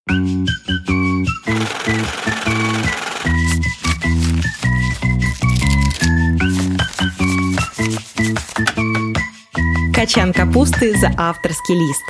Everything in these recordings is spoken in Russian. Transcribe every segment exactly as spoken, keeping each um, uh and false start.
Качан капусты за авторский лист.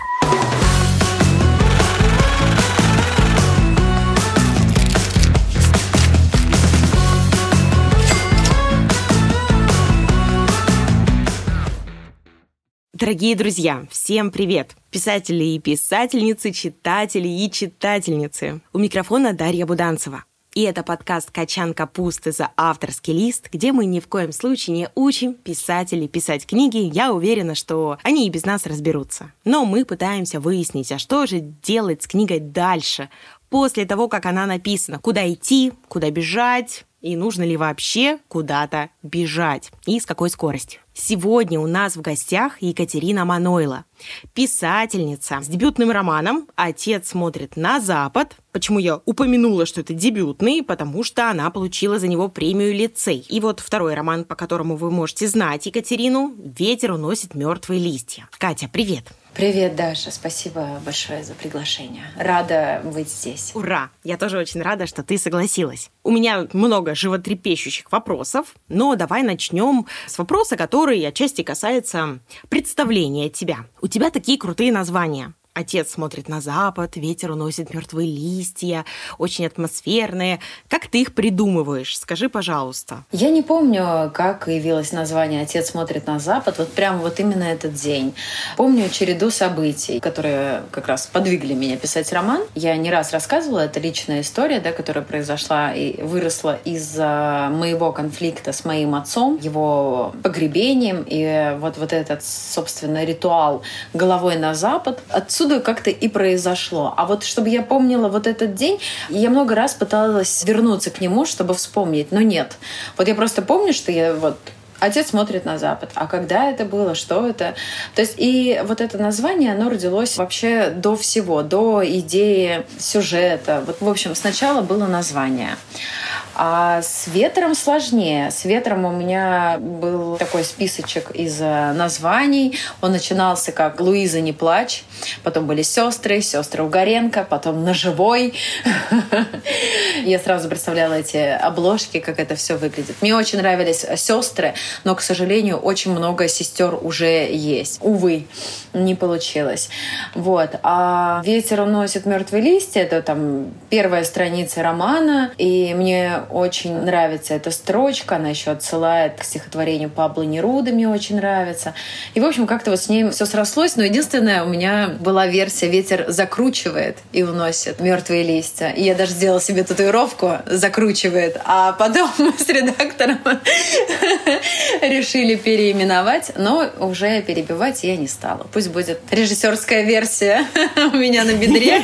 Дорогие друзья, всем привет! Писатели и писательницы, читатели и читательницы. У микрофона Дарья Буданцева. И это подкаст «Качан капусты за авторский лист», где мы ни в коем случае не учим писателей писать книги. Я уверена, что они и без нас разберутся. Но мы пытаемся выяснить, а что же делать с книгой дальше, после того, как она написана. Куда идти, куда бежать, и нужно ли вообще куда-то бежать, и с какой скоростью. Сегодня у нас в гостях Екатерина Манойла, писательница с дебютным романом «Отец смотрит на Запад». Почему я упомянула, что это дебютный? Потому что она получила за него премию «Лицей». И вот второй роман, по которому вы можете знать Екатерину, «Ветер уносит мертвые листья». Катя, привет! Привет, Даша. Спасибо большое за приглашение. Рада быть здесь. Ура! Я тоже очень рада, что ты согласилась. У меня много животрепещущих вопросов, но давай начнем с вопроса, который отчасти касается представления тебя. У тебя такие крутые названия. «Отец смотрит на запад», «Ветер уносит мертвые листья», очень атмосферные. Как ты их придумываешь? Скажи, пожалуйста. Я не помню, как появилось название «Отец смотрит на запад», вот прямо вот именно этот день. Помню череду событий, которые как раз подвигли меня писать роман. Я не раз рассказывала, это личная история, да, которая произошла и выросла из-за моего конфликта с моим отцом, его погребением, и вот, вот этот, собственно, ритуал головой на запад. Отцу Отсюда как-то и произошло. А вот чтобы я помнила вот этот день, я много раз пыталась вернуться к нему, чтобы вспомнить, но нет. Вот я просто помню, что я вот «Отец смотрит на запад». А когда это было? Что это? То есть и вот это название, оно родилось вообще до всего, до идеи сюжета. Вот, в общем, сначала было название. А с «Ветром» сложнее. С «Ветром» у меня был такой списочек из названий. Он начинался как «Луиза, не плачь». Потом были «Сестры», «Сестры Угаренко», потом «Ножевой». Я сразу представляла эти обложки, как это все выглядит. Мне очень нравились «Сестры», но, к сожалению, очень много сестер уже есть. Увы, не получилось. Вот. А «Ветер уносит мертвые листья» — это там первая страница романа, и мне очень нравится эта строчка, она еще отсылает к стихотворению Пабло Неруда, мне очень нравится. И, в общем, как-то вот с ней все срослось, но единственное, у меня была версия «Ветер закручивает и уносит мертвые листья». И я даже сделала себе татуировку «закручивает», а потом мы с редактором решили переименовать, но уже перебивать я не стала. Пусть будет режиссерская версия у меня на бедре.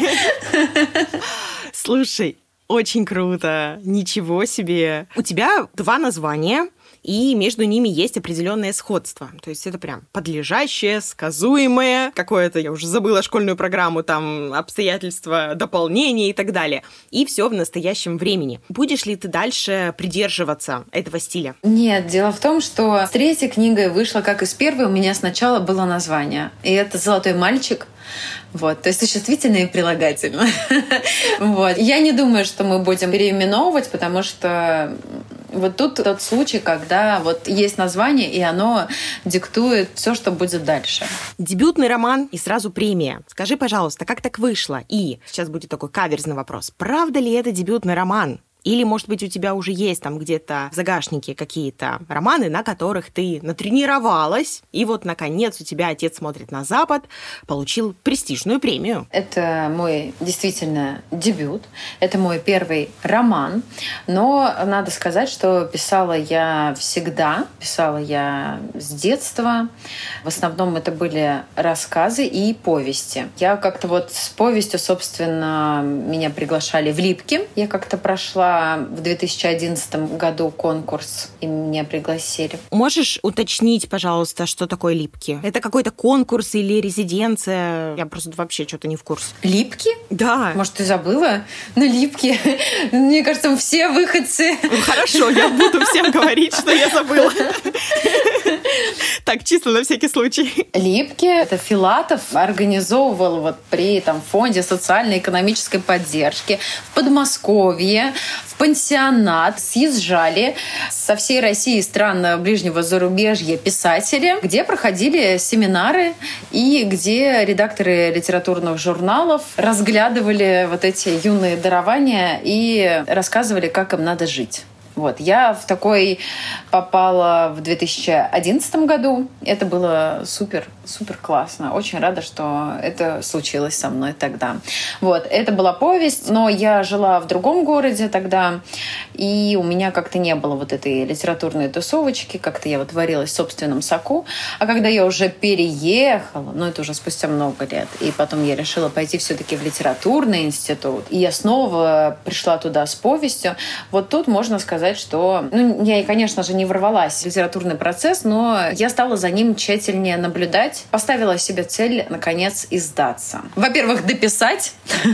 Слушай, очень круто. Ничего себе. У тебя два названия, и между ними есть определенное сходство. То есть это прям подлежащее, сказуемое, какое-то, я уже забыла школьную программу, там обстоятельства, дополнения и так далее. И все в настоящем времени. Будешь ли ты дальше придерживаться этого стиля? Нет, дело в том, что с третьей книгой вышло, как и с первой, у меня сначала было название. И это «Золотой мальчик». Вот, то есть существительное и прилагательное. Вот. Я не думаю, что мы будем переименовывать, потому что вот тут тот случай, когда вот есть название, и оно диктует все, что будет дальше. Дебютный роман и сразу премия. Скажи, пожалуйста, как так вышло? И сейчас будет такой каверзный вопрос. Правда ли это дебютный роман? Или, может быть, у тебя уже есть там где-то в загашнике какие-то романы, на которых ты натренировалась, и вот, наконец, у тебя «Отец смотрит на Запад» получил престижную премию. Это мой действительно дебют. Это мой первый роман. Но надо сказать, что писала я всегда. Писала я с детства. В основном это были рассказы и повести. Я как-то вот с повестью, собственно, меня приглашали в Липки. Я как-то прошла прошла в две тысячи одиннадцатом году конкурс, и меня пригласили. Можешь уточнить, пожалуйста, что такое липки? Это какой-то конкурс или резиденция? Я просто вообще что-то не в курсе. Липки? Да. Может, ты забыла? Ну, липки. Мне кажется, все выходцы. Ну, хорошо, я буду всем говорить, что я забыла. Так, чисто на всякий случай. Липки — это Филатов организовывал вот при там, фонде социально-экономической поддержки в Подмосковье, в пансионат съезжали со всей России и стран ближнего зарубежья писатели, где проходили семинары и где редакторы литературных журналов разглядывали вот эти юные дарования и рассказывали, как им надо жить. Вот. Я в такой попала в две тысячи одиннадцатом году. Это было супер, супер классно. Очень рада, что это случилось со мной тогда. Вот. Это была повесть, но я жила в другом городе тогда, и у меня как-то не было вот этой литературной тусовочки, как-то я вот варилась в собственном соку. А когда я уже переехала, ну это уже спустя много лет, и потом я решила пойти все-таки в литературный институт, и я снова пришла туда с повестью, вот тут можно сказать, что, ну, я, конечно же, не ворвалась в литературный процесс, но я стала за ним тщательнее наблюдать, поставила себе цель, наконец, издаться. Во-первых, дописать,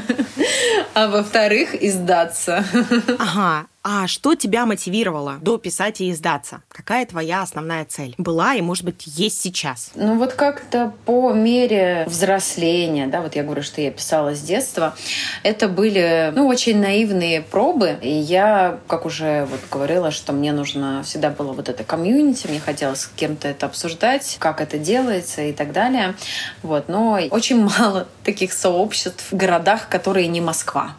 а во-вторых, издаться. Ага. А что тебя мотивировало дописать и издаться? Какая твоя основная цель была и, может быть, есть сейчас? Ну вот как-то по мере взросления, да, вот я говорю, что я писала с детства, это были, ну, очень наивные пробы, и я, как уже вот говорила, что мне нужно, всегда было вот это комьюнити, мне хотелось с кем-то это обсуждать, как это делается и так далее, вот, но очень мало таких сообществ в городах, которые не Москва.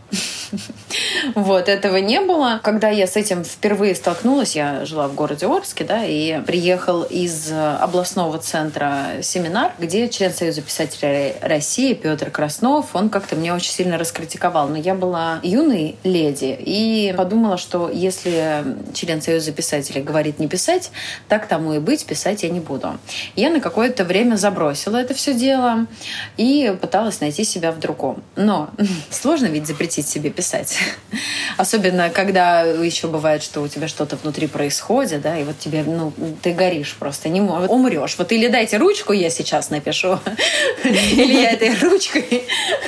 Вот, этого не было. Когда я с этим впервые столкнулась, я жила в городе Орске, да, и приехал из областного центра семинар, где член Союза писателей России Петр Краснов, он как-то меня очень сильно раскритиковал. Но я была юной леди и подумала, что если член Союза писателей говорит не писать, так тому и быть, писать я не буду. Я на какое-то время забросила это все дело и пыталась найти себя в другом. Но сложно ведь запретить себе писать. Особенно, когда еще бывает, что у тебя что-то внутри происходит, да, и вот тебе, ну, ты горишь просто, не можешь, умрешь. Вот или дайте ручку, я сейчас напишу, или я этой ручкой.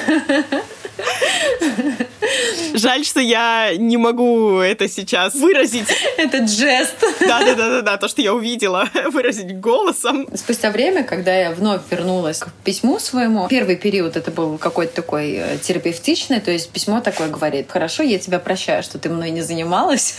Жаль, что я не могу это сейчас выразить. Этот жест. Да-да-да, то, что я увидела, выразить голосом. Спустя время, когда я вновь вернулась к письму своему, первый период это был какой-то такой терапевтичный, то есть письмо такое говорит: хорошо, я тебя прощаю, что ты мной не занималась.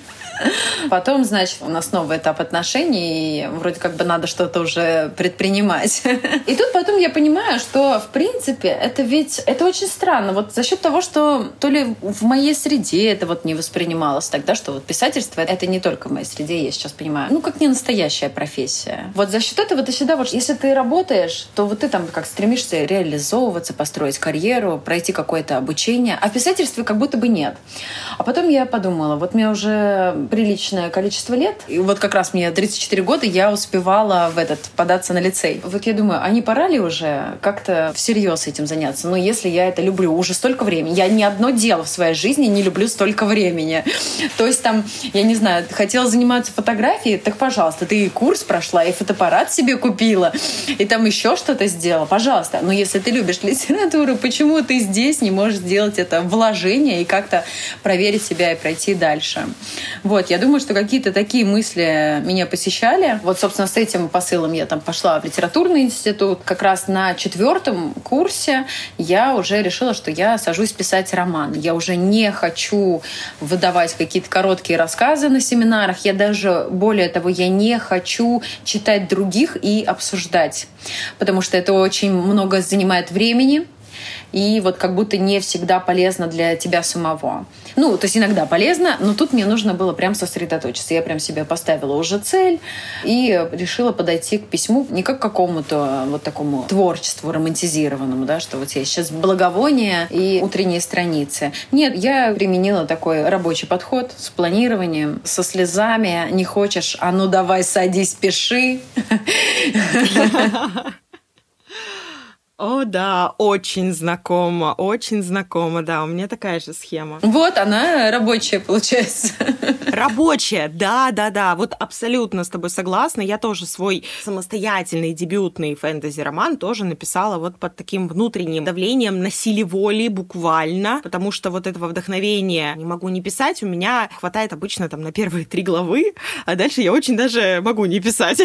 Потом, значит, у нас новый этап отношений, и вроде как бы надо что-то уже предпринимать. И тут потом я понимаю, что, в принципе, это ведь, это очень странно. Вот за счет того, что то ли в моей среде это вот не воспринималось тогда, что вот писательство — это не только в моей среде, я сейчас понимаю, ну, как не настоящая профессия. Вот за счет этого ты всегда, вот, если ты работаешь, то вот ты там как стремишься реализовываться, построить карьеру, пройти какое-то обучение, а в писательстве как будто бы нет. А потом я подумала, вот мне уже приличное количество лет, и вот как раз мне тридцать четыре года, я успевала в этот податься на лицей. Вот я думаю, а не пора ли уже как-то всерьез этим заняться? Ну, если я это люблю уже столько времени, я ни одно дело в своей жизни не люблю столько времени. То есть там, я не знаю, хотела заниматься фотографией, так, пожалуйста, ты и курс прошла, и фотоаппарат себе купила, и там еще что-то сделала, пожалуйста. Но если ты любишь литературу, почему ты здесь не можешь сделать это вложение и как-то проверить себя и пройти дальше? Вот, я думаю, что какие-то такие мысли меня посещали. Вот, собственно, с этим посылом я там пошла в литературный институт. Как раз на четвертом курсе я уже решила, что я сажусь писать роман. Я уже не хочу выдавать какие-то короткие рассказы на семинарах. Я даже, более того, я не хочу читать других и обсуждать, потому что это очень много занимает времени. И вот как будто не всегда полезно для тебя самого. Ну, то есть иногда полезно, но тут мне нужно было прям сосредоточиться. Я прям себе поставила уже цель и решила подойти к письму не как к какому-то вот такому творчеству романтизированному, да, что вот я сейчас благовония и утренние страницы. Нет, я применила такой рабочий подход с планированием, со слезами. Не хочешь? А ну давай, садись, пиши. О, да, очень знакомо, очень знакомо, да, у меня такая же схема. Вот она рабочая, получается. Рабочая, да, да, да, вот абсолютно с тобой согласна. Я тоже свой самостоятельный дебютный фэнтези-роман тоже написала вот под таким внутренним давлением на силе воли буквально, потому что вот этого вдохновения не могу не писать, у меня хватает обычно там на первые три главы, а дальше я очень даже могу не писать.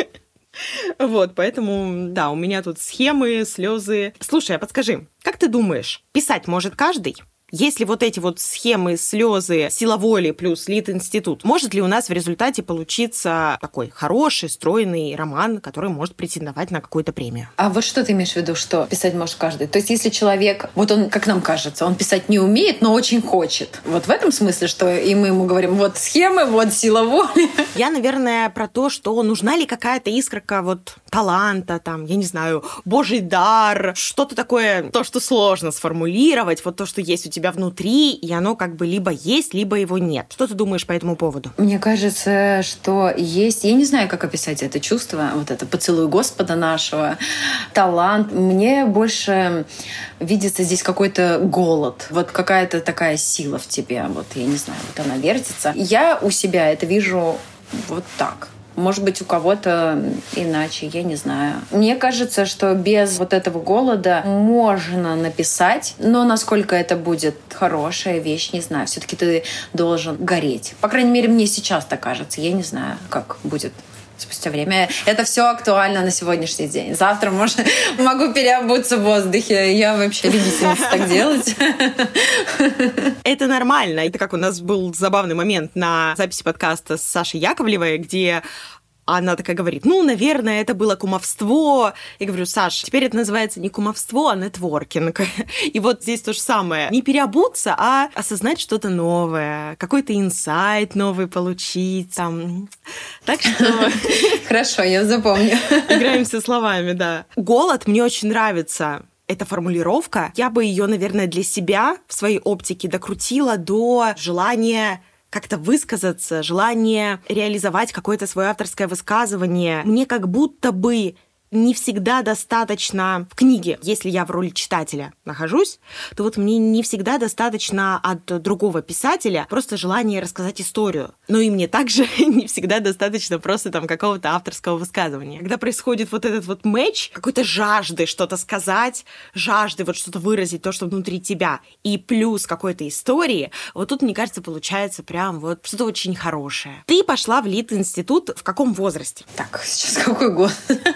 Вот, поэтому, да, у меня тут схемы, слезы. Слушай, а подскажи, как ты думаешь, писать может каждый? Если вот эти вот схемы, слезы, сила воли плюс Лит-институт, может ли у нас в результате получиться такой хороший, стройный роман, который может претендовать на какую-то премию? А вот что ты имеешь в виду, что писать может каждый? То есть если человек, вот он, как нам кажется, он писать не умеет, но очень хочет. Вот в этом смысле, что и мы ему говорим, вот схемы, вот сила воли. Я, наверное, про то, что нужна ли какая-то искорка вот таланта, там, я не знаю, божий дар, что-то такое, то, что сложно сформулировать, вот то, что есть у тебя внутри, и оно как бы либо есть, либо его нет. Что ты думаешь по этому поводу? Мне кажется, что есть... Я не знаю, как описать это чувство, вот это поцелуй Господа нашего, талант. Мне больше видится здесь какой-то голод, вот какая-то такая сила в тебе. Вот я не знаю, вот она вертится. Я у себя это вижу вот так. Может быть, у кого-то иначе, я не знаю. Мне кажется, что без вот этого голода можно написать, но насколько это будет хорошая вещь, не знаю. Все-таки ты должен гореть. По крайней мере, мне сейчас так кажется. Я не знаю, как будет спустя время. Это все актуально на сегодняшний день. Завтра можно, могу переобуться в воздухе. Я вообще любительница так делать. Это нормально. Это как у нас был забавный момент на записи подкаста с Сашей Яковлевой, где она такая говорит, ну, наверное, это было кумовство. Я говорю, Саш, теперь это называется не кумовство, а нетворкинг. И вот здесь то же самое. Не переобуться, а осознать что-то новое, какой-то инсайт новый получить. Там. Так что... Хорошо, я запомню. Играемся словами, да. Голод мне очень нравится. Эта формулировка, я бы ее, наверное, для себя в своей оптике докрутила до желания как-то высказаться, желание реализовать какое-то свое авторское высказывание. Мне как будто бы не всегда достаточно в книге, если я в роли читателя нахожусь, то вот мне не всегда достаточно от другого писателя просто желание рассказать историю. Но и мне также не всегда достаточно просто там какого-то авторского высказывания. Когда происходит вот этот вот матч, какой-то жажды что-то сказать, жажды вот что-то выразить, то, что внутри тебя, и плюс какой-то истории, вот тут, мне кажется, получается прям вот что-то очень хорошее. Ты пошла в Лит-институт в каком возрасте? Так, сейчас какой год?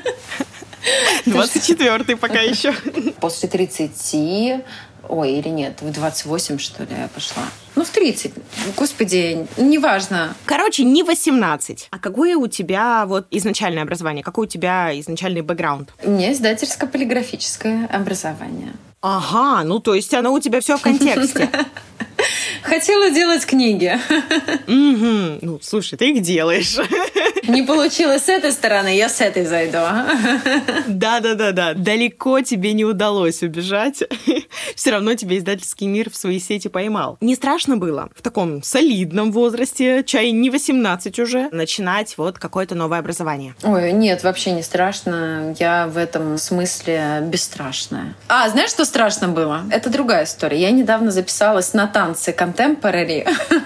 двадцать четвёртый пока еще. После тридцати, ой, или нет, в двадцать восемь, что ли, я пошла. Ну, в тридцать. Господи, неважно. Короче, не восемнадцать. А какое у тебя вот изначальное образование? Какой у тебя изначальный бэкграунд? У меня издательско-полиграфическое образование. Ага, ну то есть оно у тебя все в контексте. Хотела делать книги. Угу. Ну, слушай, ты их делаешь. Не получилось с этой стороны, я с этой зайду. Да-да-да-да. Далеко тебе не удалось убежать. Все равно тебе издательский мир в свои сети поймал. Не страшно было в таком солидном возрасте, чай не восемнадцать уже, начинать вот какое-то новое образование? Ой, нет, вообще не страшно. Я в этом смысле бесстрашная. А, знаешь, что страшно было? Это другая история. Я недавно записалась на танцы contemporary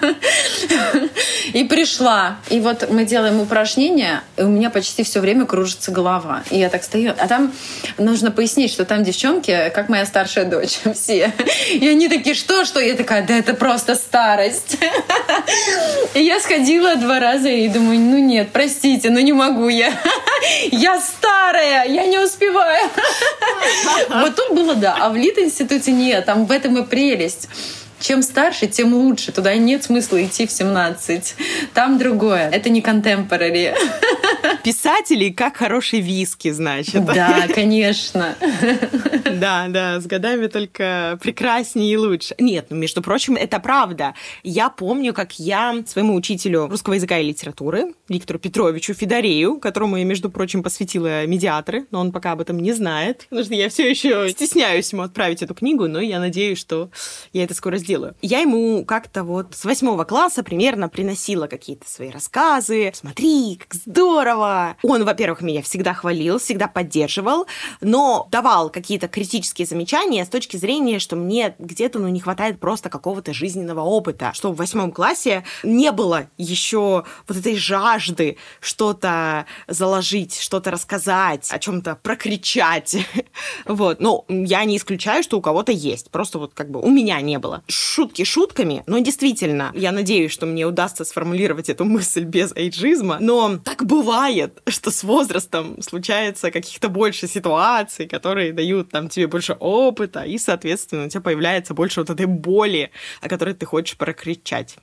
и пришла. И вот мы делаем упражнения, и у меня почти все время кружится голова. И я так стою. А там нужно пояснить, что там девчонки, как моя старшая дочь, все. И они такие, что, что? Я такая, да это просто старость. И я сходила два раза и думаю, ну нет, простите, ну не могу я. Я старая, я не успеваю. Вот тут было да, а в Лит-институте нет, там в этом и прелесть. Чем старше, тем лучше. Туда нет смысла идти в семнадцать. Там другое. Это не contemporary. Писатели как хороший виски, значит. Да, конечно. Да, да, с годами только прекраснее и лучше. Нет, ну, между прочим, это правда. Я помню, как я своему учителю русского языка и литературы, Виктору Петровичу Федорею, которому я, между прочим, посвятила «Медиаторы», но он пока об этом не знает, потому что я все еще стесняюсь ему отправить эту книгу, но я надеюсь, что я это скоро сделаю. Я ему как-то вот с восьмого класса примерно приносила какие-то свои рассказы. Смотри, как здорово! что он, во-первых, меня всегда хвалил, всегда поддерживал, но давал какие-то критические замечания с точки зрения, что мне где-то ну, не хватает просто какого-то жизненного опыта, что в восьмом классе не было еще вот этой жажды что-то заложить, что-то рассказать, о чем-то прокричать. Вот. Ну, я не исключаю, что у кого-то есть. Просто вот как бы у меня не было. Шутки шутками, но действительно, я надеюсь, что мне удастся сформулировать эту мысль без эйджизма, но так бывает, что с возрастом случается каких-то больше ситуаций, которые дают там тебе больше опыта, и, соответственно, у тебя появляется больше вот этой боли, о которой ты хочешь прокричать.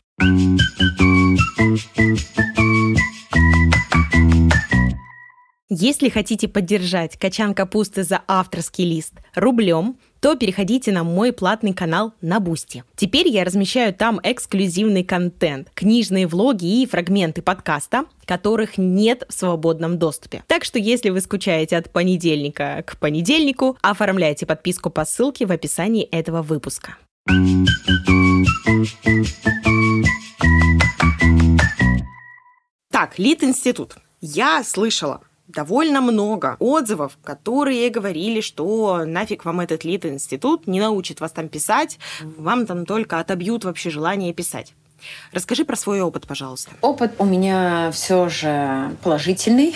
Если хотите поддержать «Качан капусты» за авторский лист рублем, то переходите на мой платный канал на Бусти. Теперь я размещаю там эксклюзивный контент, книжные влоги и фрагменты подкаста, которых нет в свободном доступе. Так что если вы скучаете от понедельника к понедельнику, оформляйте подписку по ссылке в описании этого выпуска. Так, Лит-институт. Я слышала довольно много отзывов, которые говорили, что нафиг вам этот Лит-институт, не научит вас там писать, вам там только отобьют вообще желание писать. Расскажи про свой опыт, пожалуйста. Опыт у меня все же положительный.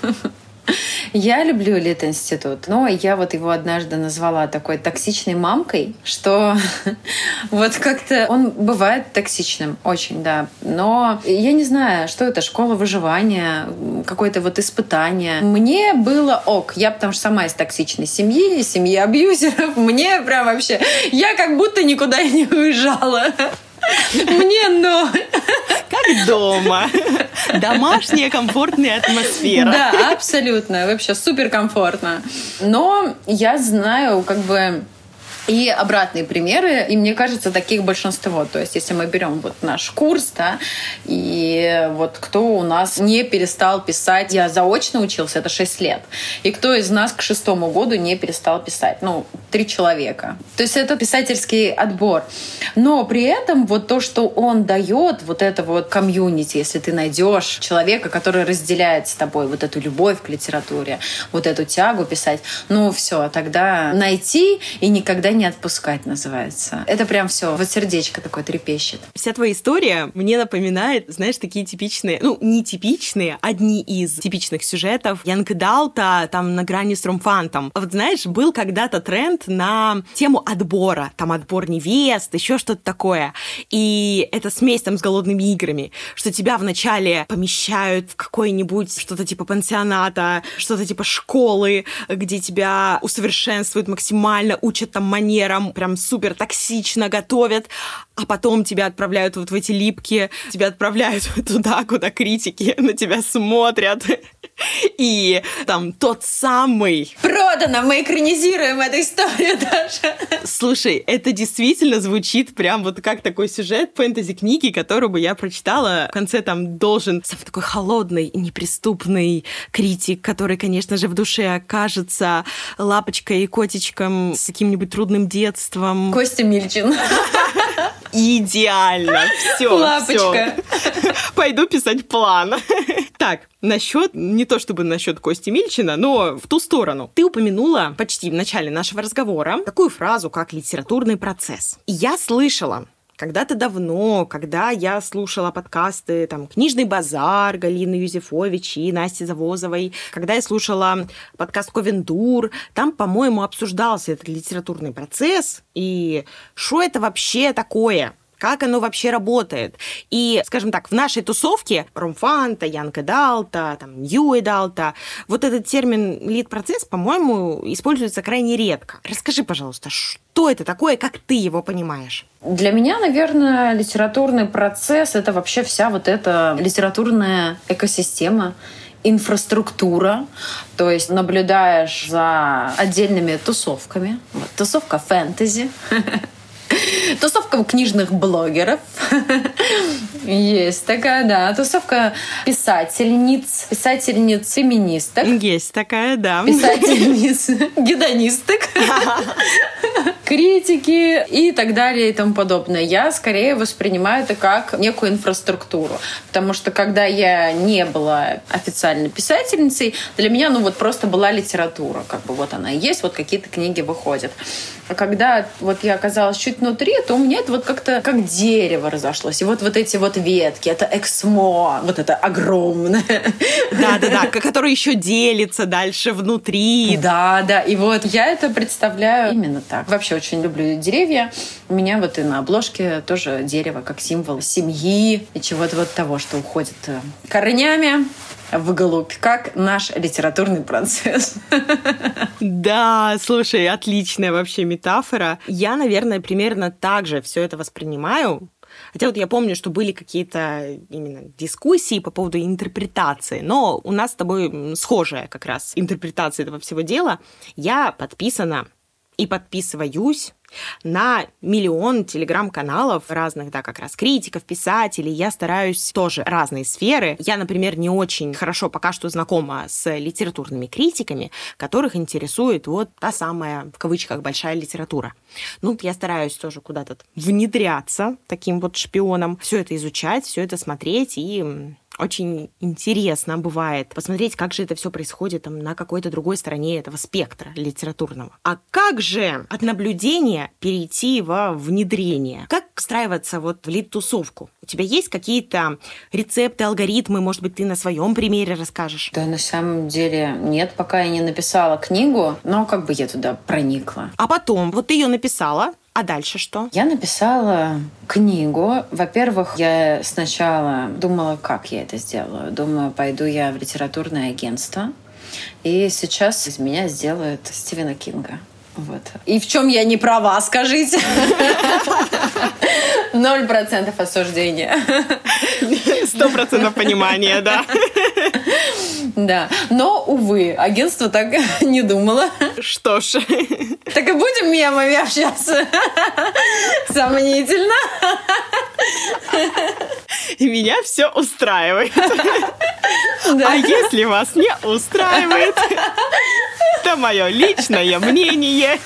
Я люблю Лит-институт, но я вот его однажды назвала такой токсичной мамкой, что вот как-то он бывает токсичным, очень, да. Но я не знаю, что это, школа выживания, какое-то вот испытание. Мне было ок, я потому что сама из токсичной семьи, семьи абьюзеров, мне прям вообще, я как будто никуда не уезжала. Мне ноль. Как дома. Домашняя комфортная атмосфера. Да, абсолютно. Вообще суперкомфортно. Но я знаю, как бы, и обратные примеры, и мне кажется, таких большинство. То есть, если мы берем вот наш курс, да, и вот кто у нас не перестал писать, я заочно учился, это шесть лет, и кто из нас к шестому году не перестал писать? Ну, три человека. То есть, это писательский отбор. Но при этом вот то, что он дает, вот это вот комьюнити, если ты найдешь человека, который разделяет с тобой вот эту любовь к литературе, вот эту тягу писать, ну, все, тогда найти и никогда не не отпускать, называется. Это прям все, вот сердечко такое трепещет. Вся твоя история мне напоминает, знаешь, такие типичные, ну, не типичные, одни из типичных сюжетов Янг Далта, там, на грани с Ромфантом. Вот, знаешь, был когда-то тренд на тему отбора, там, отбор невест, еще что-то такое. И это смесь там с голодными играми, что тебя вначале помещают в какое-нибудь что-то типа пансионата, что-то типа школы, где тебя усовершенствуют максимально, учат там манерам, прям супер токсично готовят, а потом тебя отправляют вот в эти липки, тебя отправляют туда, куда критики на тебя смотрят. И там тот самый... Продано! Мы экранизируем эту историю даже. Слушай, это действительно звучит прям вот как такой сюжет фэнтези-книги, которую бы я прочитала. В конце там должен сам такой холодный, неприступный критик, который, конечно же, в душе окажется лапочкой и котичком с каким-нибудь трудным детством. Костя Мильчин. Идеально. Все. Лапочка. Всё. Пойду писать план. Так, насчет, не то чтобы насчет Кости Мильчина, но в ту сторону. Ты упомянула почти в начале нашего разговора такую фразу, как литературный процесс. И я слышала когда-то давно, когда я слушала подкасты там «Книжный базар» Галины Юзефович и Насти Завозовой, когда я слушала подкаст «Ковендур», там, по-моему, обсуждался этот литературный процесс и что это вообще такое, как оно вообще работает. И, скажем так, в нашей тусовке Ромфанта, Янг Далта, там, Нью Далта, вот этот термин «лит-процесс», по-моему, используется крайне редко. Расскажи, пожалуйста, что это такое, как ты его понимаешь? Для меня, наверное, литературный процесс — это вообще вся вот эта литературная экосистема, инфраструктура, то есть наблюдаешь за отдельными тусовками. Вот, тусовка фэнтези, тусовка книжных блогеров. Есть такая, да. Тусовка писательниц, писательниц-феминисток. Есть такая, да. Писательниц-гедонисток. критики и так далее и тому подобное. Я скорее воспринимаю это как некую инфраструктуру. Потому что когда я не была официальной писательницей, для меня ну вот просто была литература. Как бы вот она и есть, вот какие-то книги выходят. А когда вот я оказалась чуть внутри, то у меня это вот как-то как дерево разошлось. И вот, вот эти вот ветки, это эксмо, вот это огромное. Да-да-да, которое еще делится дальше внутри. Да, да. И вот я это представляю именно так. Вообще очень люблю деревья. У меня вот и на обложке тоже дерево как символ семьи и чего-то вот того, что уходит корнями вглубь, как наш литературный процесс. Да, слушай, отличная вообще метафора. Я, наверное, примерно так же все это воспринимаю. Хотя вот я помню, что были какие-то именно дискуссии по поводу интерпретации, но у нас с тобой схожая как раз интерпретация этого всего дела. Я подписана и подписываюсь на миллион телеграм-каналов разных, да, как раз критиков, писателей. Я стараюсь тоже разные сферы. Я, например, не очень хорошо пока что знакома с литературными критиками, которых интересует вот та самая, в кавычках, большая литература. Ну, я стараюсь тоже куда-то внедряться таким вот шпионом, все это изучать, все это смотреть и... Очень интересно бывает посмотреть, как же это все происходит там, на какой-то другой стороне этого спектра литературного. А как же от наблюдения перейти во внедрение? Как встраиваться вот в лит-тусовку? У тебя есть какие-то рецепты, алгоритмы? Может быть, ты на своем примере расскажешь? Да, на самом деле нет, пока я не написала книгу, но как бы я туда проникла. А потом, вот ты ее написала, а дальше что? Я написала книгу. Во-первых, я сначала думала, как я это сделаю. Думаю, пойду я в литературное агентство. И сейчас из меня сделают Стивена Кинга. Вот. И в чем я не права, скажите? Ноль процентов осуждения. Сто процентов понимания, да. Да. Но, увы, агентство так не думало. Что ж. Так и будем мемами общаться. Сомнительно. И меня все устраивает. Да. А если вас не устраивает, то мое личное мнение.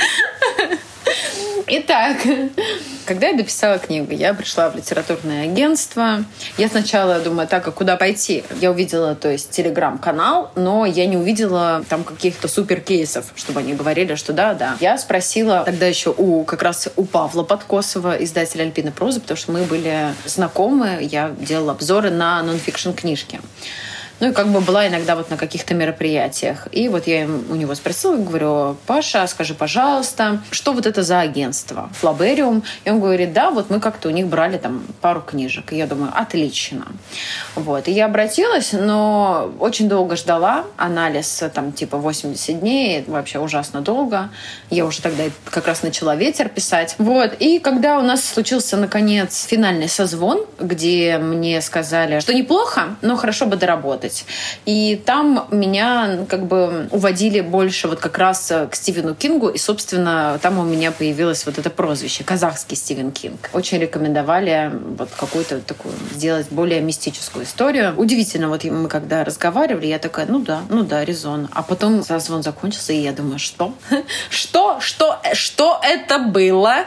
Итак, когда я дописала книгу, я пришла в литературное агентство. Я сначала думаю, так, а куда пойти? Я увидела, то есть, телеграм-канал, но я не увидела там каких-то суперкейсов, чтобы они говорили, что да, да. Я спросила тогда еще у как раз у Павла Подкосова, издателя «Альпина прозы», потому что мы были знакомы, я делала обзоры на нон-фикшн книжки. Ну и как бы была иногда вот на каких-то мероприятиях. И вот я у него спросила, говорю: Паша, скажи, пожалуйста, что вот это за агентство? Флабериум. И он говорит: да, вот мы как-то у них брали там пару книжек. И я думаю, отлично. Вот. И я обратилась, но очень долго ждала. Анализ там типа восемьдесят дней. Это вообще ужасно долго. Я уже тогда как раз начала «Ветер» писать. Вот. И когда у нас случился, наконец, финальный созвон, где мне сказали, что неплохо, но хорошо бы доработать. И там меня как бы уводили больше вот как раз к Стивену Кингу, и, собственно, там у меня появилось вот это прозвище — казахский Стивен Кинг. Очень рекомендовали вот какую-то такую сделать более мистическую историю. Удивительно, вот мы когда разговаривали, я такая, ну да, ну да, резонно. А потом созвон закончился, и я думаю, что? Что? Что? Что это было?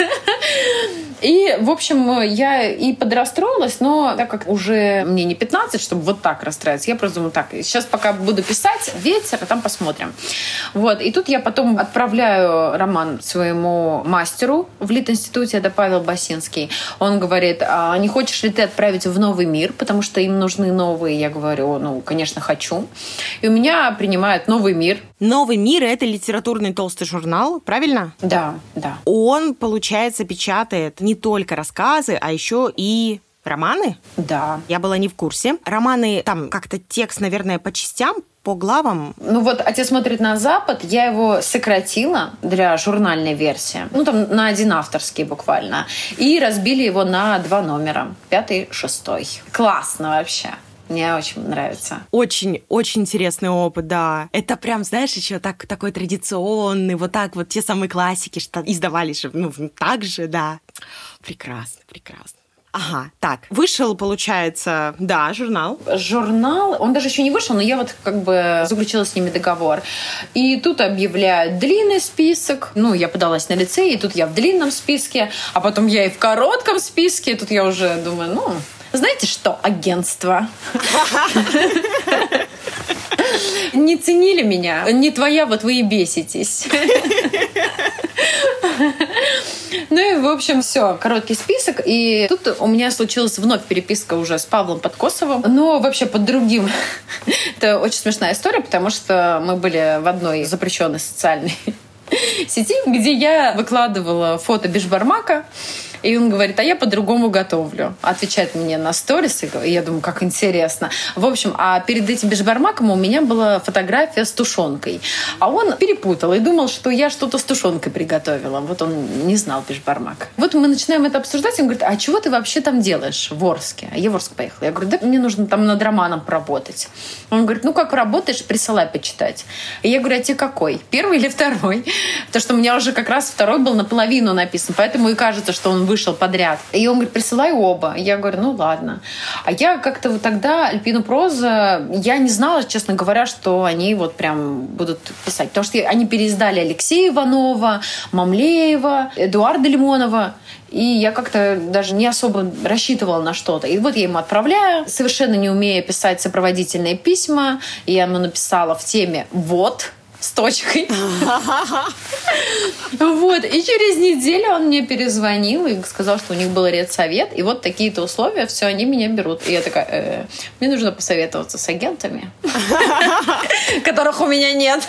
И, в общем, я и подрастроилась, но так как уже мне не пятнадцать, чтобы вот так расстраиваться, я просто думаю, так, сейчас пока буду писать «Ветер», а там посмотрим. Вот. И тут я потом отправляю роман своему мастеру в Лит-институте, это Павел Басинский. Он говорит: а не хочешь ли ты отправить в новый мир, потому что им нужны новые? Я говорю, ну, конечно, хочу. И у меня принимают «Новый мир». «Новый мир» — это литературный толстый журнал, правильно? Да, да. Он, получается, печатает не только рассказы, а еще и романы? Да. Я была не в курсе. Романы, там как-то текст, наверное, по частям, по главам. Ну вот «Отец смотрит на Запад», я его сократила для журнальной версии. Ну там на один авторский буквально. И разбили его на два номера. Пятый, шестой. Классно вообще. Мне очень нравится. Очень-очень интересный опыт, да. Это прям, знаешь, еще так, такой традиционный, вот так вот те самые классики, что издавались же, ну, так же, да. Прекрасно, прекрасно. Ага, так. Вышел, получается, да, журнал. Журнал, он даже еще не вышел, но я вот как бы заключила с ними договор. И тут объявляют длинный список. Ну, я подалась на лицей, и тут я в длинном списке, а потом я и в коротком списке. И тут я уже думаю, ну, знаете что, агентство? Не ценили меня. Не твоя, вот вы и беситесь. Ну и, в общем, все, короткий список. И тут у меня случилась вновь переписка уже с Павлом Подкосовым, но вообще под другим. Это очень смешная история, потому что мы были в одной запрещенной социальной сети, где я выкладывала фото бешбармака. И он говорит, а я по-другому готовлю. Отвечает мне на сторисы. И я думаю, как интересно. В общем, а перед этим бешбармаком у меня была фотография с тушенкой. А он перепутал и думал, что я что-то с тушенкой приготовила. Вот он не знал бешбармак. Вот мы начинаем это обсуждать. Он говорит, а чего ты вообще там делаешь в Орске? А я в Орск поехала. Я говорю, да мне нужно там над романом поработать. Он говорит, ну как работаешь, присылай почитать. И я говорю, а тебе какой? Первый или второй? Потому что у меня уже как раз второй был наполовину написан. Поэтому и кажется, что он вышел подряд. И он говорит, присылай оба. Я говорю, ну ладно. А я как-то вот тогда Альпина Проза, я не знала, честно говоря, что они вот прям будут писать. Потому что они переиздали Алексея Иванова, Мамлеева, Эдуарда Лимонова. И я как-то даже не особо рассчитывала на что-то. И вот я ему отправляю, совершенно не умея писать сопроводительные письма. И я ему написала в теме «вот», с точкой. Вот. И через неделю он мне перезвонил и сказал, что у них был редсовет, и вот такие-то условия, все, они меня берут. И я такая, э, мне нужно посоветоваться с агентами, которых у меня нет.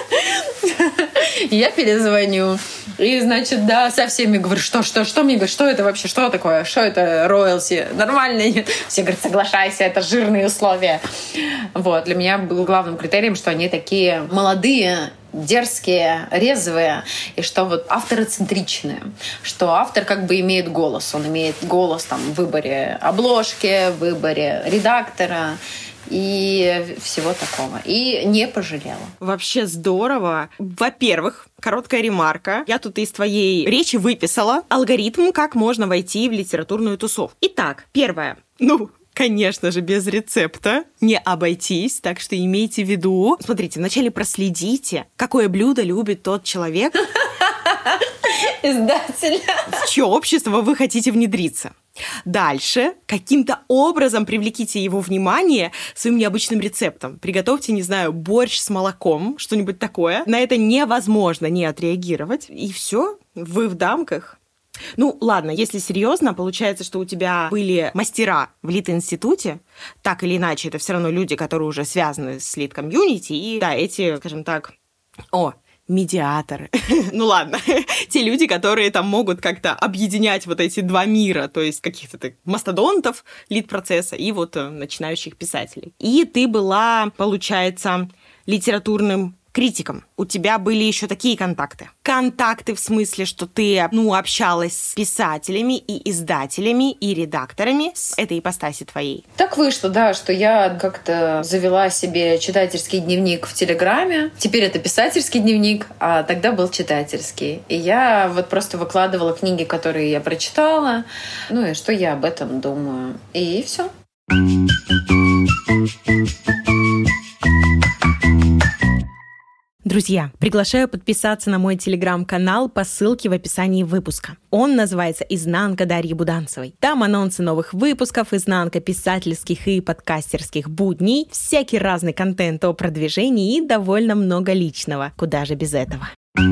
Я перезвоню. И, значит, да, со всеми говорю, что, что, что мне говорят, что это вообще, что такое, что это роялти, нормально нет? Все говорят, соглашайся, это жирные условия. Вот, для меня был главным критерием, что они такие молодые, дерзкие, резвые, и что вот автороцентричные, что автор как бы имеет голос, он имеет голос там в выборе обложки, в выборе редактора, и всего такого. И не пожалела. Вообще здорово. Во-первых, короткая ремарка. Я тут из твоей речи выписала алгоритм, как можно войти в литературную тусовку. Итак, первое. Ну, конечно же, без рецепта не обойтись, так что имейте в виду. Смотрите, вначале проследите, какое блюдо любит тот человек, издатель, в чье общество вы хотите внедриться. Дальше каким-то образом привлеките его внимание своим необычным рецептом. Приготовьте, не знаю, борщ с молоком, что-нибудь такое. На это невозможно не отреагировать. И все, вы в дамках. Ну, ладно, если серьезно, получается, что у тебя были мастера в лит-институте. Так или иначе, это все равно люди, которые уже связаны с лит-комьюнити. И да, эти, скажем так, о, медиаторы. Ну ладно, те люди, которые там могут как-то объединять вот эти два мира, то есть каких-то мастодонтов лид-процесса и вот начинающих писателей. И ты была, получается, литературным критиком. У тебя были еще такие контакты. Контакты в смысле, что ты, ну, общалась с писателями и издателями и редакторами с этой ипостаси твоей. Так вышло, да, что я как-то завела себе читательский дневник в Телеграме. Теперь это писательский дневник, а тогда был читательский. И я вот просто выкладывала книги, которые я прочитала, ну и что я об этом думаю. И все. Друзья, приглашаю подписаться на мой телеграм-канал по ссылке в описании выпуска. Он называется «Изнанка Дарьи Буданцевой». Там анонсы новых выпусков, изнанка писательских и подкастерских будней, всякий разный контент о продвижении и довольно много личного. Куда же без этого?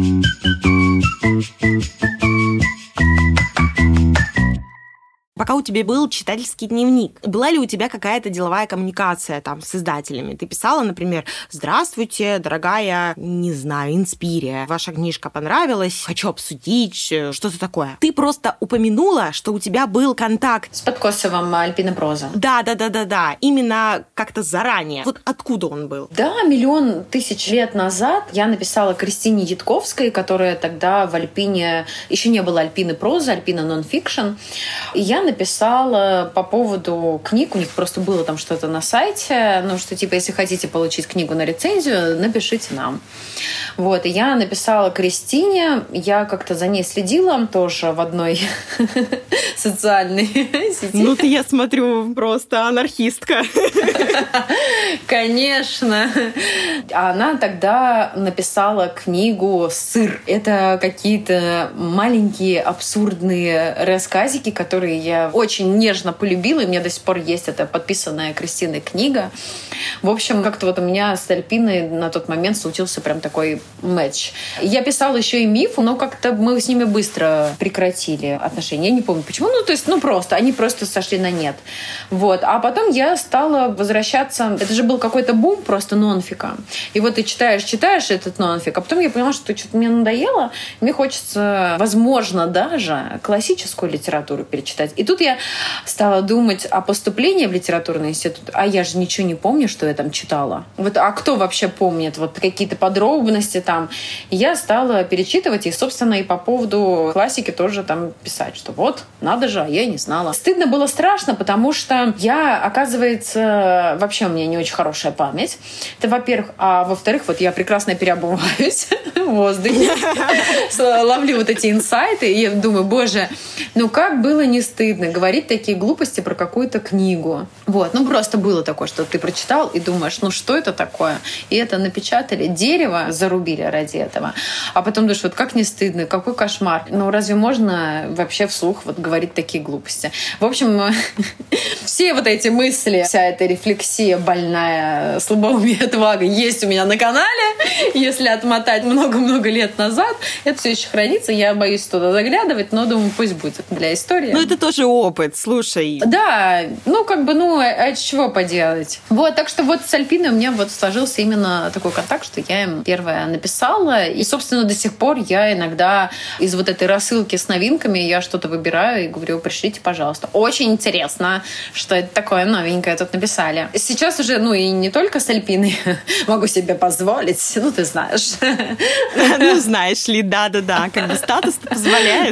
Пока у тебя был читательский дневник, была ли у тебя какая-то деловая коммуникация там с издателями? Ты писала, например, «Здравствуйте, дорогая, не знаю, Инспирия, ваша книжка понравилась, хочу обсудить», что-то такое. Ты просто упомянула, что у тебя был контакт с Подкосовым Альпина Проза. Да, да, да, да, да. Именно как-то заранее. Вот откуда он был? Да, миллион тысяч лет назад я написала Кристине Ятковской, которая тогда в Альпине еще не было Альпины Проза, Альпина Нонфикшн. И я написала по поводу книг. У них просто было там что-то на сайте. Ну, что типа, если хотите получить книгу на рецензию, напишите нам. Вот. И я написала Кристине. Я как-то за ней следила тоже в одной социальной сети. Ну, ты, я смотрю, просто анархистка. Конечно. Она тогда написала книгу «Сыр». Это какие-то маленькие абсурдные рассказики, которые я очень нежно полюбила, и у меня до сих пор есть эта подписанная Кристиной книга. В общем, как-то вот у меня с Альпиной на тот момент случился прям такой матч. Я писала еще и «Мифу», но как-то мы с ними быстро прекратили отношения. Я не помню, почему. Ну, то есть, ну, просто. Они просто сошли на нет. Вот. А потом я стала возвращаться. Это же был какой-то бум просто нонфика. И вот ты читаешь, читаешь этот нонфик, а потом я поняла, что что-то мне надоело. Мне хочется, возможно, даже классическую литературу перечитать. И тут я стала думать о поступлении в литературный институт. А я же ничего не помню, что я там читала. Вот, а кто вообще помнит вот какие-то подробности там? И я стала перечитывать, и, собственно, и по поводу классики тоже там писать, что вот, надо же, а я и не знала. Стыдно было, страшно, потому что я, оказывается, вообще у меня не очень хорошая память. Это, во-первых. А во-вторых, вот я прекрасно переобуваюсь в воздухе, ловлю вот эти инсайты, и я думаю, боже, ну как было не стыдно говорить такие глупости про какую-то книгу. Вот, ну просто было такое, что ты прочитал и думаешь, ну что это такое? И это напечатали, дерево зарубили ради этого. А потом думаешь, вот как не стыдно, какой кошмар. Ну разве можно вообще вслух вот говорить такие глупости? В общем, все вот эти мысли, вся эта рефлексия больная, слабоумие, отвага есть у меня на канале. Если отмотать много-много лет назад, это все еще хранится. Я боюсь туда заглядывать, но думаю, пусть будет для истории. Ну, это тоже опыт, слушай. Да, ну, как бы, ну, а чего поделать? Вот, так что вот с Альпиной у меня вот сложился именно такой контакт, что я им первое написала. И, собственно, до сих пор я иногда из вот этой рассылки с новинками я что-то выбираю и говорю, пришлите, пожалуйста. Очень интересно, что это такое новенькое тут написали. Сейчас уже, ну, и не только с Альпиной могу себе позволить, ну, ты знаешь. Ну, знаешь ли, да-да-да, как бы статус позволяет.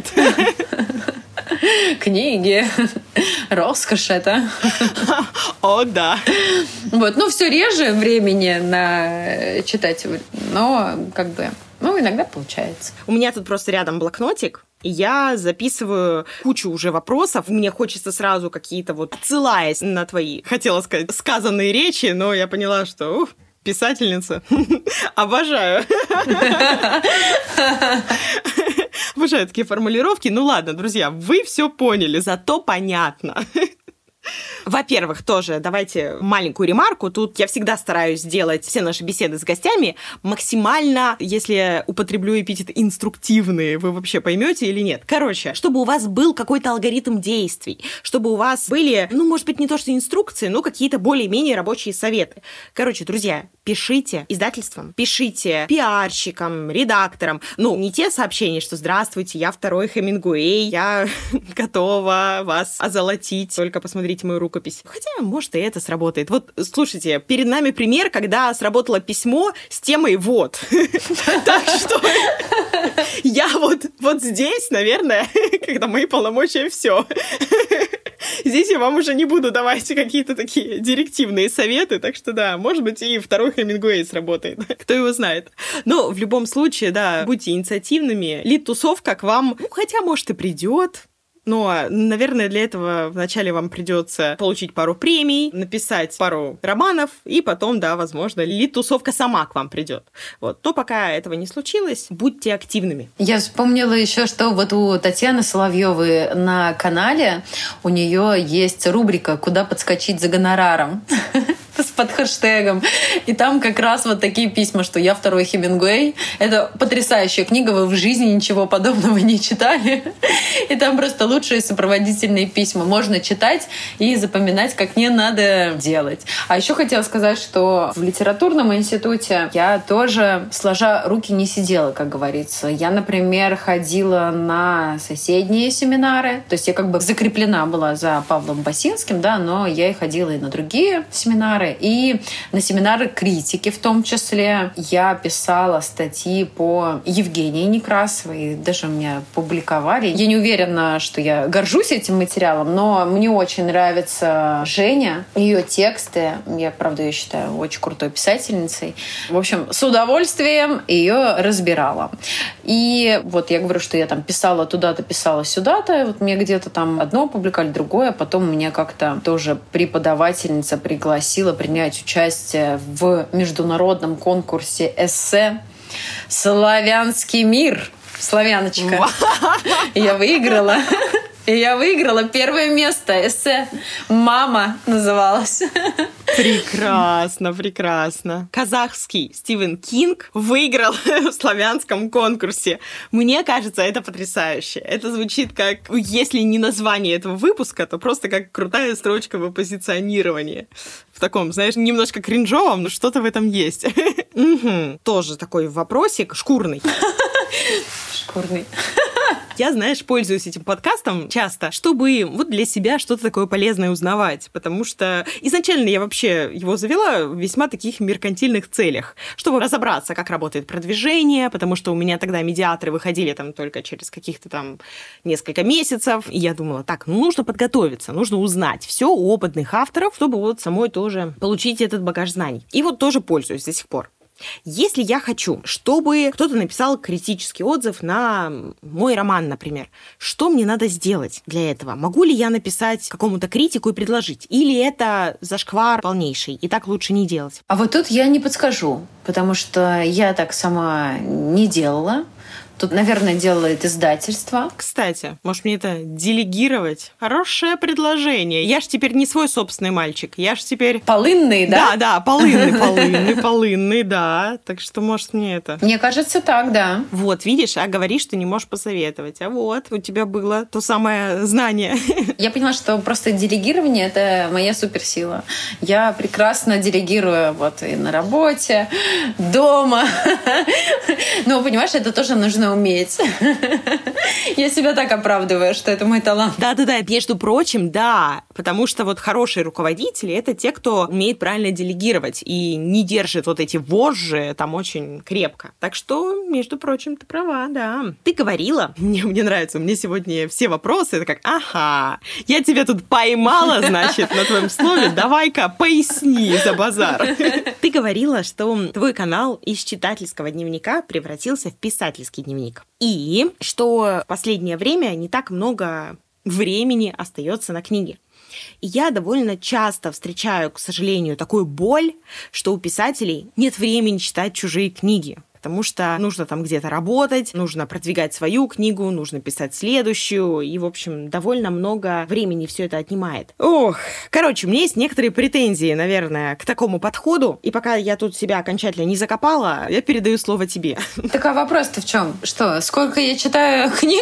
Книги. Роскошь это. О, да. Вот, ну, все реже времени на читать, но как бы, ну, иногда получается. У меня тут просто рядом блокнотик, и я записываю кучу уже вопросов. Мне хочется сразу какие-то вот, отсылаясь на твои, хотела сказать, сказанные речи, но я поняла, что... Ух, писательница. Обожаю. Обожаю такие формулировки. Ну ладно, друзья, вы все поняли, зато понятно. Во-первых, тоже давайте маленькую ремарку. Тут я всегда стараюсь сделать все наши беседы с гостями максимально, если употреблю эпитет инструктивные, вы вообще поймете или нет. Короче, чтобы у вас был какой-то алгоритм действий, чтобы у вас были, ну, может быть, не то что инструкции, но какие-то более-менее рабочие советы. Короче, друзья, пишите издательствам, пишите пиарщикам, редакторам. Ну, не те сообщения, что «Здравствуйте, я второй Хемингуэй, я готова вас озолотить, только посмотрите мою рукопись». Хотя, может, и это сработает. Вот, слушайте, перед нами пример, когда сработало письмо с темой «вот». Так что я вот вот здесь, наверное, когда мои полномочия, все. Здесь я вам уже не буду давать какие-то такие директивные советы, так что да, может быть, и второй Хемингуэй сработает. Кто его знает. Но в любом случае, да, будьте инициативными. Лид-тусовка к вам, ну, хотя, может, и придет. Но, наверное, для этого вначале вам придется получить пару премий, написать пару романов, и потом, да, возможно, лид-тусовка сама к вам придет. Вот. Но пока этого не случилось, будьте активными. Я вспомнила еще, что вот у Татьяны Соловьевой на канале у нее есть рубрика «Куда подскочить за гонораром?» под хэштегом. И там как раз вот такие письма, что я второй Хемингуэй. Это потрясающая книга, вы в жизни ничего подобного не читали. И там просто лучшие сопроводительные письма. Можно читать и запоминать, как не надо делать. А еще хотела сказать, что в литературном институте я тоже сложа руки не сидела, как говорится. Я, например, ходила на соседние семинары. То есть я как бы закреплена была за Павлом Басинским, да, но я и ходила и на другие семинары. и на семинары критики в том числе. Я писала статьи по Евгении Некрасовой, даже меня публиковали. Я не уверена, что я горжусь этим материалом, но мне очень нравится Женя, ее тексты. Я, правда, ее считаю очень крутой писательницей. В общем, с удовольствием ее разбирала. И вот я говорю, что я там писала туда-то, писала сюда-то. Вот мне где-то там одно публиковали, другое. Потом меня как-то тоже преподавательница пригласила принять участие в международном конкурсе эссе «Славянский мир». Славяночка. Я выиграла. И я выиграла первое место. Эссе «Мама» называлась. Прекрасно, прекрасно. Казахский Стивен Кинг выиграл в славянском конкурсе. Мне кажется, это потрясающе. Это звучит как, если не название этого выпуска, то просто как крутая строчка в оппозиционировании. В таком, знаешь, немножко кринжовом, но что-то в этом есть. Тоже такой вопросик шкурный. Шкурный. Я, знаешь, пользуюсь этим подкастом часто, чтобы вот для себя что-то такое полезное узнавать, потому что изначально я вообще его завела в весьма таких меркантильных целях, чтобы разобраться, как работает продвижение, потому что у меня тогда медиаторы выходили там только через каких-то там несколько месяцев, и я думала, так, ну нужно подготовиться, нужно узнать все у опытных авторов, чтобы вот самой тоже получить этот багаж знаний. И вот тоже пользуюсь до сих пор. Если я хочу, чтобы кто-то написал критический отзыв на мой роман, например, что мне надо сделать для этого? Могу ли я написать какому-то критику и предложить? Или это зашквар полнейший, и так лучше не делать? А вот тут я не подскажу, потому что я так сама не делала. Тут, наверное, делает издательство. Кстати, может, мне это делегировать? Хорошее предложение. Я ж теперь не свой собственный мальчик. Я ж теперь... Полынный, да? Да, да, полынный, полынный, полынный, да. Так что, может, мне это... Мне кажется, так, да. Вот, видишь, а говоришь, что не можешь посоветовать. А вот, у тебя было то самое знание. Я поняла, что просто делегирование — это моя суперсила. Я прекрасно делегирую вот и на работе, дома. Но, понимаешь, это тоже нужно уметь. Я себя так оправдываю, что это мой талант. Да-да-да, между прочим, да, потому что вот хорошие руководители — это те, кто умеет правильно делегировать и не держит вот эти вожжи там очень крепко. Так что, между прочим, ты права, да. Ты говорила, мне, мне нравится, у меня сегодня все вопросы, это как, ага, я тебя тут поймала, значит, на твоем слове, давай-ка поясни за базар. Ты говорила, что твой канал из читательского дневника превратился в писательский дневник. И что в последнее время не так много времени остается на книге. И я довольно часто встречаю, к сожалению, такую боль, что у писателей нет времени читать чужие книги. Потому что нужно там где-то работать, нужно продвигать свою книгу, нужно писать следующую. И, в общем, довольно много времени все это отнимает. Ох, короче, у меня есть некоторые претензии, наверное, к такому подходу. И пока я тут себя окончательно не закопала, я передаю слово тебе. Так а вопрос-то в чем? Что, сколько я читаю книг?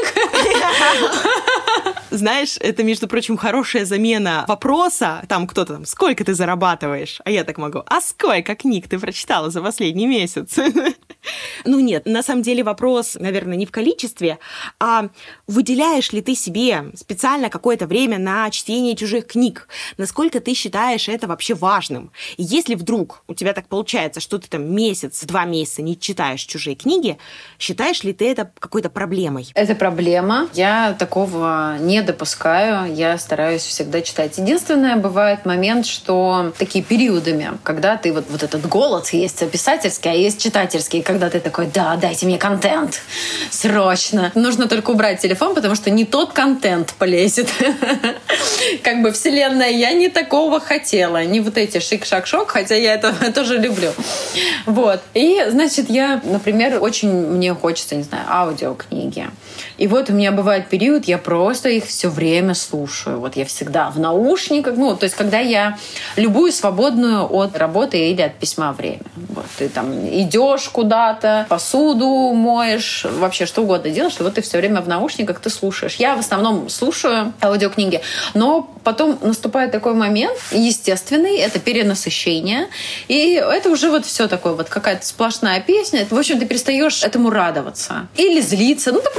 Знаешь, это, между прочим, хорошая замена вопроса. Там кто-то там, сколько ты зарабатываешь? А я так могу, а сколько книг ты прочитала за последний месяц? Ну нет, на самом деле вопрос, наверное, не в количестве, а выделяешь ли ты себе специально какое-то время на чтение чужих книг? Насколько ты считаешь это вообще важным? И если вдруг у тебя так получается, что ты там месяц, два месяца не читаешь чужие книги, считаешь ли ты это какой-то проблемой? Это проблема. Я такого не допускаю. Я стараюсь всегда читать. Единственное, бывает момент, что такие периодами, когда ты вот, вот этот голод есть писательский, а есть читательский, когда ты такой, да, дайте мне контент, срочно. Нужно только убрать телефон, потому что не тот контент полезет. Как бы вселенная, я не такого хотела, не вот эти шик-шак-шок, хотя я это тоже люблю. Вот. И, значит, я, например, очень мне хочется, не знаю, аудиокниги. И вот у меня бывает период, я просто их все время слушаю. Вот я всегда в наушниках, ну, то есть когда я любую свободную от работы или от письма время. Вот. Ты там идешь куда-то, посуду моешь, вообще что угодно делаешь, и вот ты все время в наушниках, ты слушаешь. Я в основном слушаю аудиокниги, но потом наступает такой момент, естественный, это перенасыщение, и это уже вот все такое, вот какая-то сплошная песня. В общем, ты перестаешь этому радоваться. Или злиться. Ну, ты просто как будто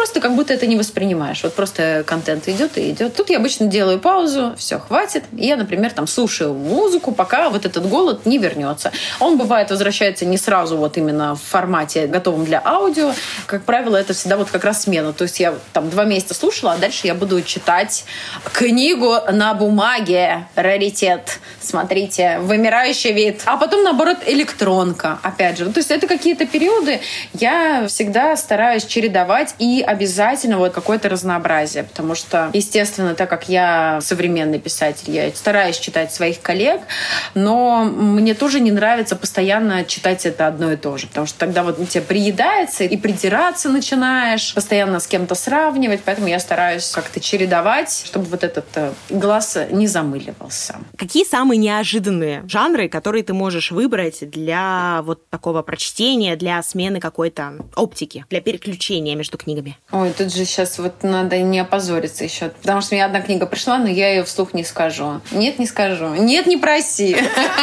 будто это не воспринимаешь. Вот просто контент идет и идет. Тут я обычно делаю паузу, все, хватит. И я, например, там слушаю музыку, пока вот этот голод не вернется. Он, бывает, возвращается не сразу вот именно в формате, готовом для аудио. Как правило, это всегда вот как раз смена. То есть я там два месяца слушала, а дальше я буду читать книгу на бумаге. Раритет. Смотрите, вымирающий вид. А потом, наоборот, электронка. Опять же. То есть это какие-то периоды. Я всегда стараюсь чередовать и обязательно вот какое-то разнообразие. Потому что, естественно, так как я современный писатель, я стараюсь читать своих коллег, но мне тоже не нравится постоянно читать это одно и то же. Потому что тогда вот тебе приедается и придираться начинаешь, постоянно с кем-то сравнивать. Поэтому я стараюсь как-то чередовать, чтобы вот этот глаз не замыливался. Какие самые неожиданные жанры, которые ты можешь выбрать для вот такого прочтения, для смены какой-то оптики, для переключения между книгами? Ой, тут же сейчас вот надо не опозориться еще. Потому что у меня одна книга пришла, но я ее вслух не скажу. Нет, не скажу. Нет, не проси.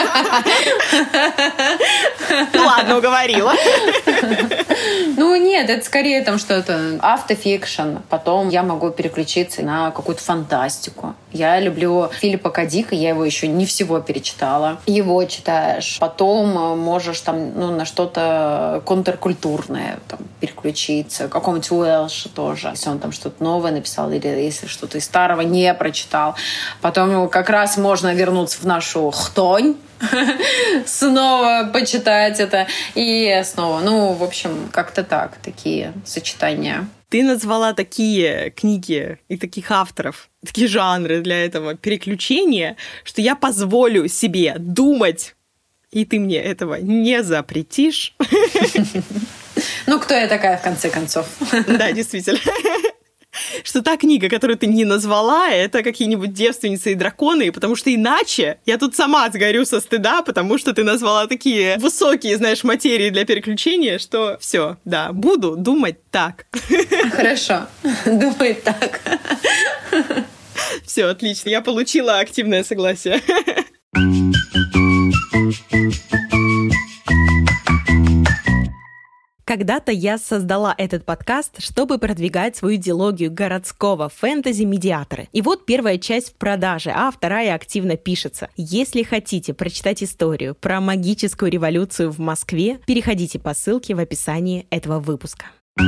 Ну ладно, уговорила. Ну нет, это скорее там что-то автофикшн. Потом я могу переключиться на какую-то фантастику. Я люблю Филиппа К. Дика, я его еще не всего перечитала. Его читаешь. Потом можешь там ну, на что-то контркультурное там, переключиться. Какого-нибудь Уэлша тоже. Если он там что-то новое написал или если что-то из старого не прочитал. Потом как раз можно вернуться в нашу хтонь. Снова почитать это. И снова, ну, в общем, как-то так, такие сочетания. Ты назвала такие книги и таких авторов, такие жанры для этого переключения, что я позволю себе думать, и ты мне этого не запретишь. Ну, кто я такая, в конце концов? Да, действительно. Что та книга, которую ты не назвала, это какие-нибудь девственницы и драконы, потому что иначе я тут сама сгорю со стыда, потому что ты назвала такие высокие, знаешь, материи для переключения, что все, да, буду думать так. Хорошо, думать так. Все, отлично, я получила активное согласие. Когда-то я создала этот подкаст, чтобы продвигать свою идеологию городского фэнтези-медиаторы. И вот первая часть в продаже, а вторая активно пишется. Если хотите прочитать историю про магическую революцию в Москве, переходите по ссылке в описании этого выпуска.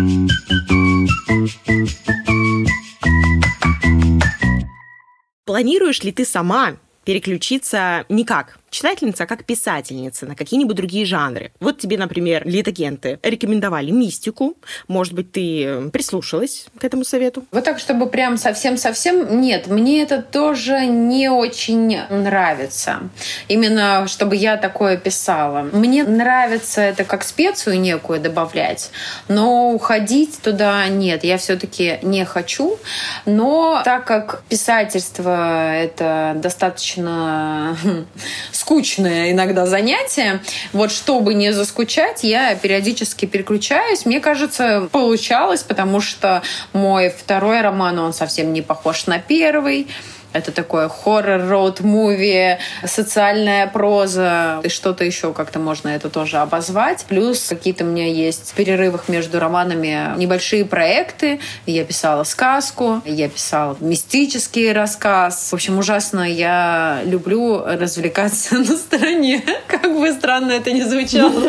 Планируешь ли ты сама переключиться не как читательница, а как писательница на какие-нибудь другие жанры? Вот тебе, например, литагенты рекомендовали мистику. Может быть, ты прислушалась к этому совету? Вот так, чтобы прям совсем-совсем нет. Мне это тоже не очень нравится. Именно, чтобы я такое писала. Мне нравится это как специю некую добавлять, но уходить туда нет. Я все-таки не хочу. Но так как писательство — это достаточно скучное иногда занятие. Вот чтобы не заскучать, я периодически переключаюсь. Мне кажется, получалось, потому что мой второй роман, он совсем не похож на первый. Это такое хоррор-роуд-муви, социальная проза и что-то еще как-то можно это тоже обозвать. Плюс какие-то у меня есть в перерывах между романами небольшие проекты. Я писала сказку, я писала мистический рассказ. В общем, ужасно я люблю развлекаться на стороне. Как бы странно это ни звучало.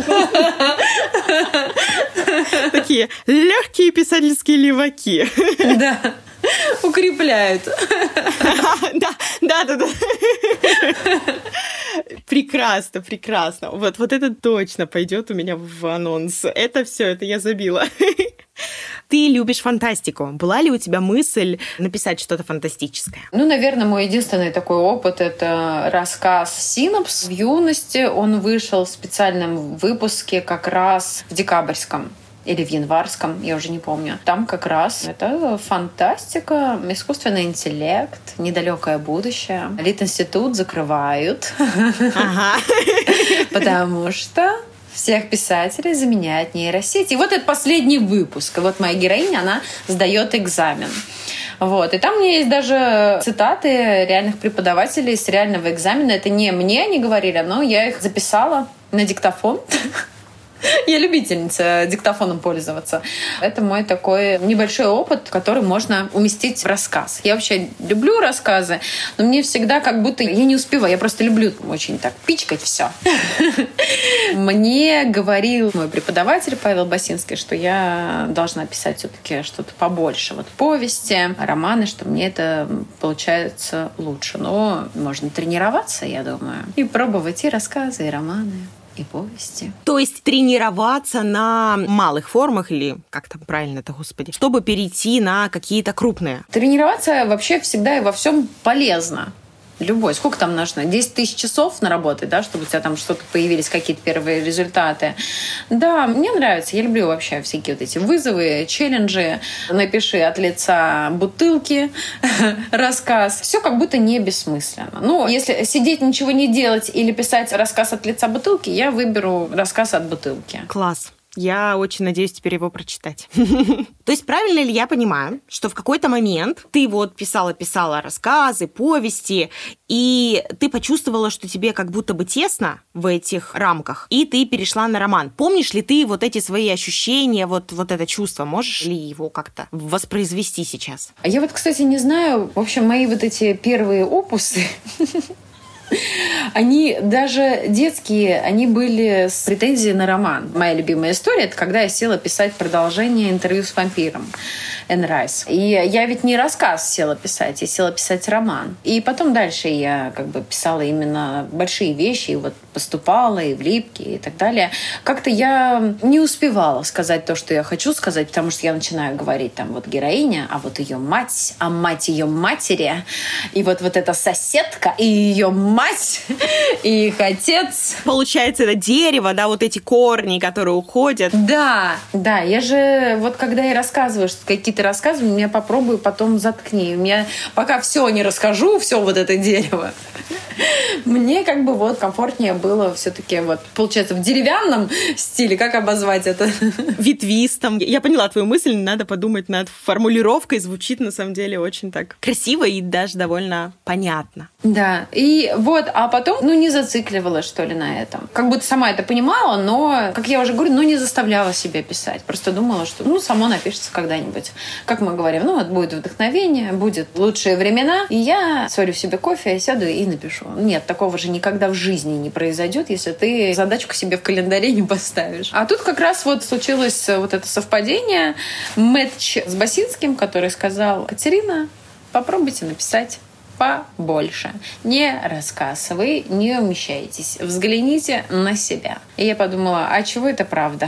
Такие легкие писательские леваки. Да. Укрепляют. Да, да, да, да. Прекрасно, прекрасно. Вот, вот это точно пойдет у меня в анонс. Это все, это я забила. Ты любишь фантастику. Была ли у тебя мысль написать что-то фантастическое? Ну, наверное, мой единственный такой опыт — это рассказ «Синапс». В юности он вышел в специальном выпуске как раз в декабрьском. Или в январском, я уже не помню. Там как раз это фантастика, искусственный интеллект, недалекое будущее. Литинститут закрывают. Ага. Потому что всех писателей заменяет нейросеть. И вот это последний выпуск. И вот моя героиня, она сдает экзамен. Вот. И там у меня есть даже цитаты реальных преподавателей с реального экзамена. Это не мне они говорили, но я их записала на диктофон. Я любительница диктофоном пользоваться. Это мой такой небольшой опыт, который можно уместить в рассказ. Я вообще люблю рассказы, но мне всегда как будто я не успеваю. Я просто люблю очень так пичкать все. Мне говорил мой преподаватель Павел Басинский, что я должна писать все-таки что-то побольше. Вот повести, романы, что мне это получается лучше. Но можно тренироваться, я думаю, и пробовать и рассказы, и романы, и повести. То есть тренироваться на малых формах, или как там правильно-то, господи, чтобы перейти на какие-то крупные? Тренироваться вообще всегда и во всем полезно. Любой. Сколько там нужно? десять тысяч часов наработать, да, чтобы у тебя там что-то появились, какие-то первые результаты. Да, мне нравится. Я люблю вообще всякие вот эти вызовы, челленджи. Напиши от лица бутылки рассказ. Все как будто не бессмысленно. Ну, если сидеть, ничего не делать или писать рассказ от лица бутылки, я выберу рассказ от бутылки. Класс. Я очень надеюсь теперь его прочитать. То есть правильно ли я понимаю, что в какой-то момент ты вот писала-писала рассказы, повести, и ты почувствовала, что тебе как будто бы тесно в этих рамках, и ты перешла на роман. Помнишь ли ты вот эти свои ощущения, вот, вот это чувство? Можешь ли его как-то воспроизвести сейчас? Я вот, кстати, не знаю. В общем, мои вот эти первые опусы... Они даже детские, они были с претензией на роман. Моя любимая история — это когда я села писать продолжение интервью с вампиром Энн Райс. И я ведь не рассказ села писать, я села писать роман. И потом дальше я как бы писала именно большие вещи, и вот поступала, и в липки, и так далее. Как-то я не успевала сказать то, что я хочу сказать, потому что я начинаю говорить там вот героиня, а вот ее мать, а мать ее матери, и вот, вот эта соседка, и ее мать, и их отец. Получается, это дерево, да, вот эти корни, которые уходят. Да, да, я же вот когда я рассказываю, что какие-то рассказы, меня попробую потом заткни. У меня пока все не расскажу, все вот это дерево, мне как бы вот комфортнее было все-таки вот, получается, в деревянном стиле, как обозвать это? Ветвистом. Я поняла твою мысль, надо подумать над формулировкой, звучит на самом деле очень так красиво и даже довольно понятно. Да, и вот, а потом, ну, не зацикливалась, что ли, на этом. Как будто сама это понимала, но, как я уже говорю, ну, не заставляла себя писать. Просто думала, что, ну, само напишется когда-нибудь. Как мы говорим, ну, вот будет вдохновение, будет лучшие времена, и я сварю себе кофе, сяду и напишу. Нет, такого же никогда в жизни не произойдет, если ты задачку себе в календаре не поставишь. А тут как раз вот случилось вот это совпадение, мэтч с Басинским, который сказал: Катерина, попробуйте написать побольше. Не рассказ, вы не умещаетесь. Взгляните на себя. И я подумала, а чего это правда?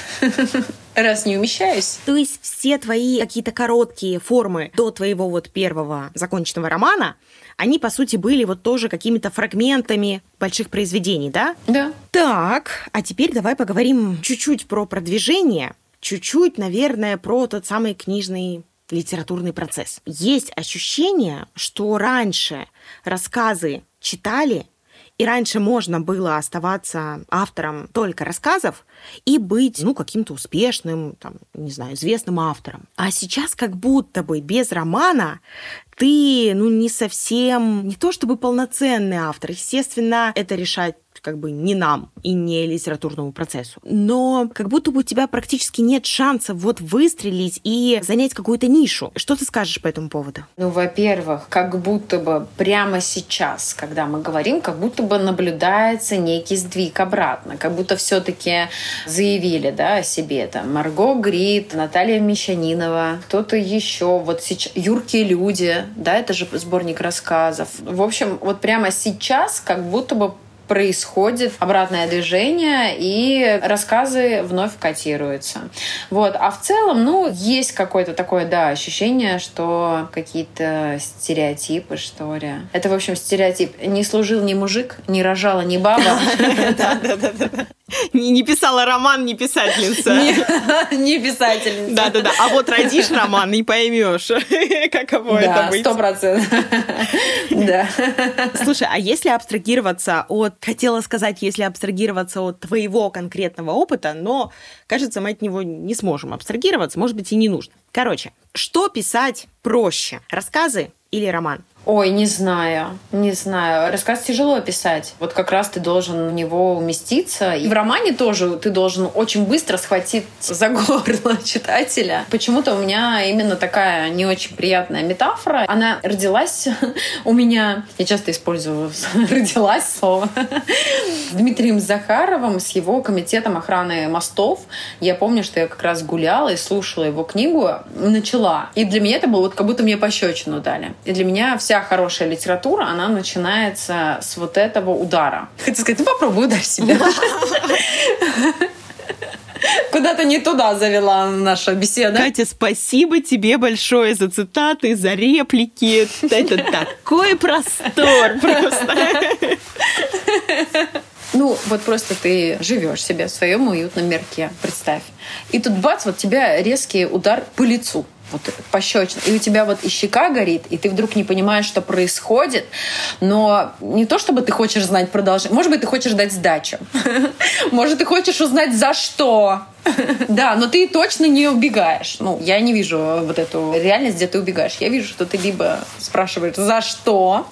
Раз не умещаюсь. То есть все твои какие-то короткие формы до твоего вот первого законченного романа, они, по сути, были вот тоже какими-то фрагментами больших произведений, да? Да. Так, а теперь давай поговорим чуть-чуть про продвижение, чуть-чуть, наверное, про тот самый книжный литературный процесс. Есть ощущение, что раньше рассказы читали, и раньше можно было оставаться автором только рассказов и быть, ну, каким-то успешным, там, не знаю, известным автором. А сейчас как будто бы без романа ты, ну, не совсем, не то чтобы полноценный автор. Естественно, это решать как бы не нам и не литературному процессу. Но как будто бы у тебя практически нет шансов вот выстрелить и занять какую-то нишу. Что ты скажешь по этому поводу? Ну, во-первых, как будто бы прямо сейчас, когда мы говорим, как будто бы наблюдается некий сдвиг обратно. Как будто все-таки заявили, да, о себе. Там Марго Грит, Наталья Мещанинова, кто-то еще. Вот сейчас «Юркие люди», да, это же сборник рассказов. В общем, вот прямо сейчас как будто бы происходит обратное движение, и рассказы вновь котируются. Вот. А в целом, ну, есть какое-то такое, да, ощущение, что какие-то стереотипы, что ли. Это, в общем, стереотип. Не служил ни мужик, не рожала ни баба. Да-да-да. Не писала роман, не писательница. Не писательница. Да-да-да. А вот родишь роман и поймешь, каково это быть. Да, сто процентов. Да. Слушай, а если абстрагироваться от, хотела сказать, если абстрагироваться от твоего конкретного опыта, но, кажется, мы от него не сможем абстрагироваться, может быть, и не нужно. Короче, что писать проще? Рассказы или роман? Ой, не знаю, не знаю. Рассказ тяжело писать. Вот как раз ты должен в него уместиться. И в романе тоже ты должен очень быстро схватить за горло читателя. Почему-то у меня именно такая не очень приятная метафора. Она родилась у меня, я часто использую «родилась» слово, Дмитрием Захаровым с его комитетом охраны мостов. Я помню, что я как раз гуляла и слушала его книгу, начала. И для меня это было вот как будто мне пощечину дали. И для меня вся хорошая литература, она начинается с вот этого удара. Хочу сказать, ну попробуй ударь себя. Куда-то не туда завела наша беседа. Катя, спасибо тебе большое за цитаты, за реплики. Это такой простор просто. Ну, вот просто ты живешь себе в своем уютном мирке, представь. И тут бац, вот тебя резкий удар по лицу. Вот пощечина. И у тебя вот и щека горит, и ты вдруг не понимаешь, что происходит. Но не то, чтобы ты хочешь знать продолжение. Может быть, ты хочешь дать сдачу. Может, ты хочешь узнать, за что. Да, но ты точно не убегаешь. Ну, я не вижу вот эту реальность, где ты убегаешь. Я вижу, что ты либо спрашиваешь, за что,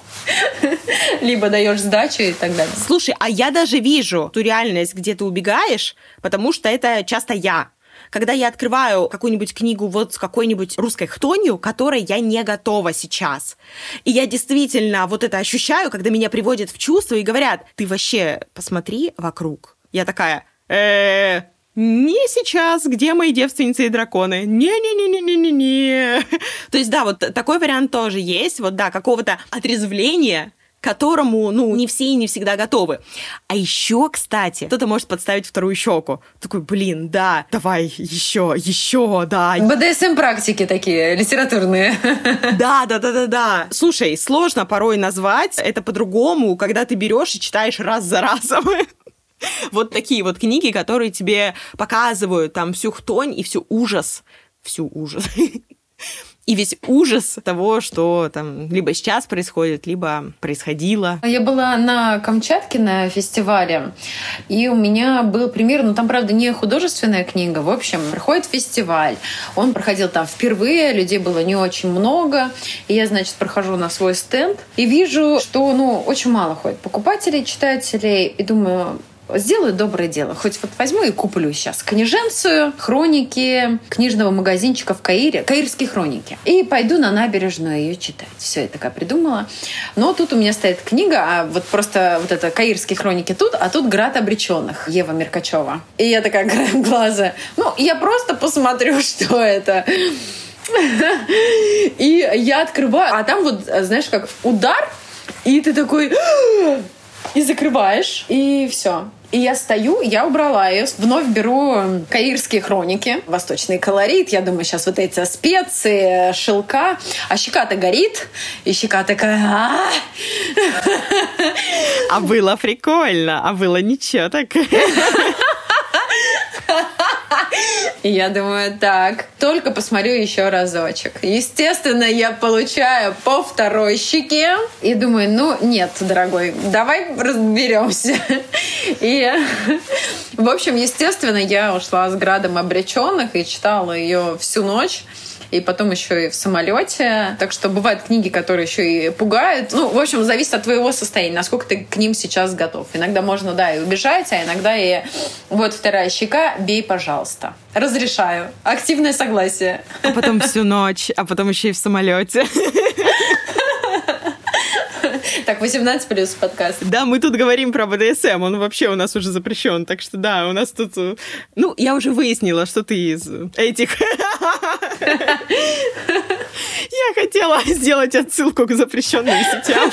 либо даешь сдачу и так далее. Слушай, а я даже вижу ту реальность, где ты убегаешь, потому что это часто я. Когда я открываю какую-нибудь книгу вот с какой-нибудь русской хтонью, которой я не готова сейчас. И я действительно вот это ощущаю, когда меня приводят в чувство и говорят, ты вообще посмотри вокруг. Я такая, э не сейчас, где мои девственницы и драконы? Не-не-не-не-не-не-не. То есть, да, вот такой вариант тоже есть, вот, да, какого-то отрезвления, к которому, ну, не все и не всегда готовы. А еще, кстати, кто-то может подставить вторую щеку. Такой, блин, да, давай еще, еще, да. бэ дэ эс эм-практики такие, литературные. Да, да, да, да, да. Слушай, сложно порой назвать это по-другому, когда ты берешь и читаешь раз за разом. Вот такие вот книги, которые тебе показывают там всю хтонь и всю ужас, всю ужас, и весь ужас того, что там либо сейчас происходит, либо происходило. Я была на Камчатке на фестивале, и у меня был пример, ну там, правда, не художественная книга, в общем, проходит фестиваль. Он проходил там впервые, людей было не очень много, и я, значит, прохожу на свой стенд и вижу, что, ну, очень мало ходит покупателей, читателей, и думаю, сделаю доброе дело. Хоть вот возьму и куплю сейчас книженцию, хроники книжного магазинчика в Каире, каирские хроники. И пойду на набережную ее читать. Все, я такая придумала. Но тут у меня стоит книга, а вот просто вот это каирские хроники тут, а тут «Град обреченных» Ева Меркачева. И я такая, краем глаза, ну, я просто посмотрю, что это. И я открываю, а там вот, знаешь, как удар, и ты такой... И закрываешь, и все. И я стою, я убрала ее, вновь беру каирские хроники, восточный колорит. Я думаю, сейчас вот эти специи, шелка. А щека-то горит, и щека такая... А было прикольно, а было ничего так. И я думаю, так, только посмотрю еще разочек. Естественно, я получаю по второй щеке. И думаю, ну, нет, дорогой, давай разберемся. И, в общем, естественно, я ушла с «Градом обреченных» и читала ее всю ночь. И потом еще и в самолете. Так что бывают книги, которые еще и пугают. Ну, в общем, зависит от твоего состояния, насколько ты к ним сейчас готов. Иногда можно, да, и убежать, а иногда и вот вторая щека, бей, пожалуйста. Разрешаю. Активное согласие. А потом всю ночь, а потом еще и в самолете. Так, восемнадцать плюс подкаст. Да, мы тут говорим про бэ дэ эс эм, он вообще у нас уже запрещен, так что да, у нас тут... Ну, я уже выяснила, что ты из этих... Я хотела сделать отсылку к запрещенным сетям.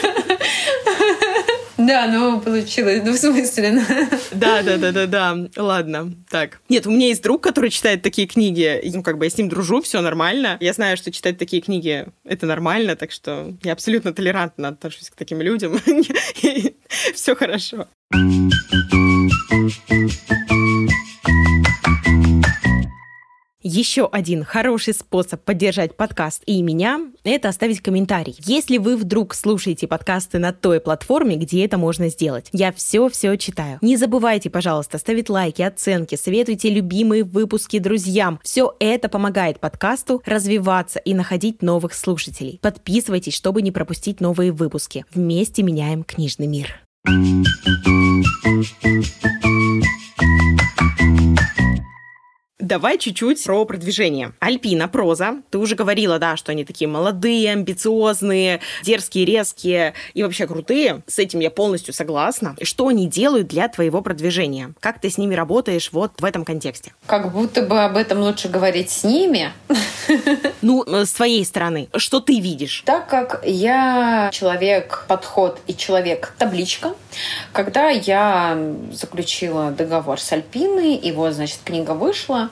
Да, ну, получилось двусмысленно. Да, да, да, да, да. Ладно, так. Нет, у меня есть друг, который читает такие книги. Ну, как бы я с ним дружу, все нормально. Я знаю, что читать такие книги — это нормально, так что я абсолютно толерантно отношусь к таким людям. Все хорошо. Еще один хороший способ поддержать подкаст и меня – это оставить комментарий. Если вы вдруг слушаете подкасты на той платформе, где это можно сделать, я все-все читаю. Не забывайте, пожалуйста, ставить лайки, оценки, советуйте любимые выпуски друзьям. Все это помогает подкасту развиваться и находить новых слушателей. Подписывайтесь, чтобы не пропустить новые выпуски. Вместе меняем книжный мир. Давай чуть-чуть про продвижение. Альпина, проза. Ты уже говорила, да, что они такие молодые, амбициозные, дерзкие, резкие и вообще крутые. С этим я полностью согласна. И что они делают для твоего продвижения? Как ты с ними работаешь вот в этом контексте? Как будто бы об этом лучше говорить с ними. Ну, с твоей стороны, что ты видишь? Так как я человек-подход и человек-табличка, когда я заключила договор с Альпиной, и вот, значит, книга вышла,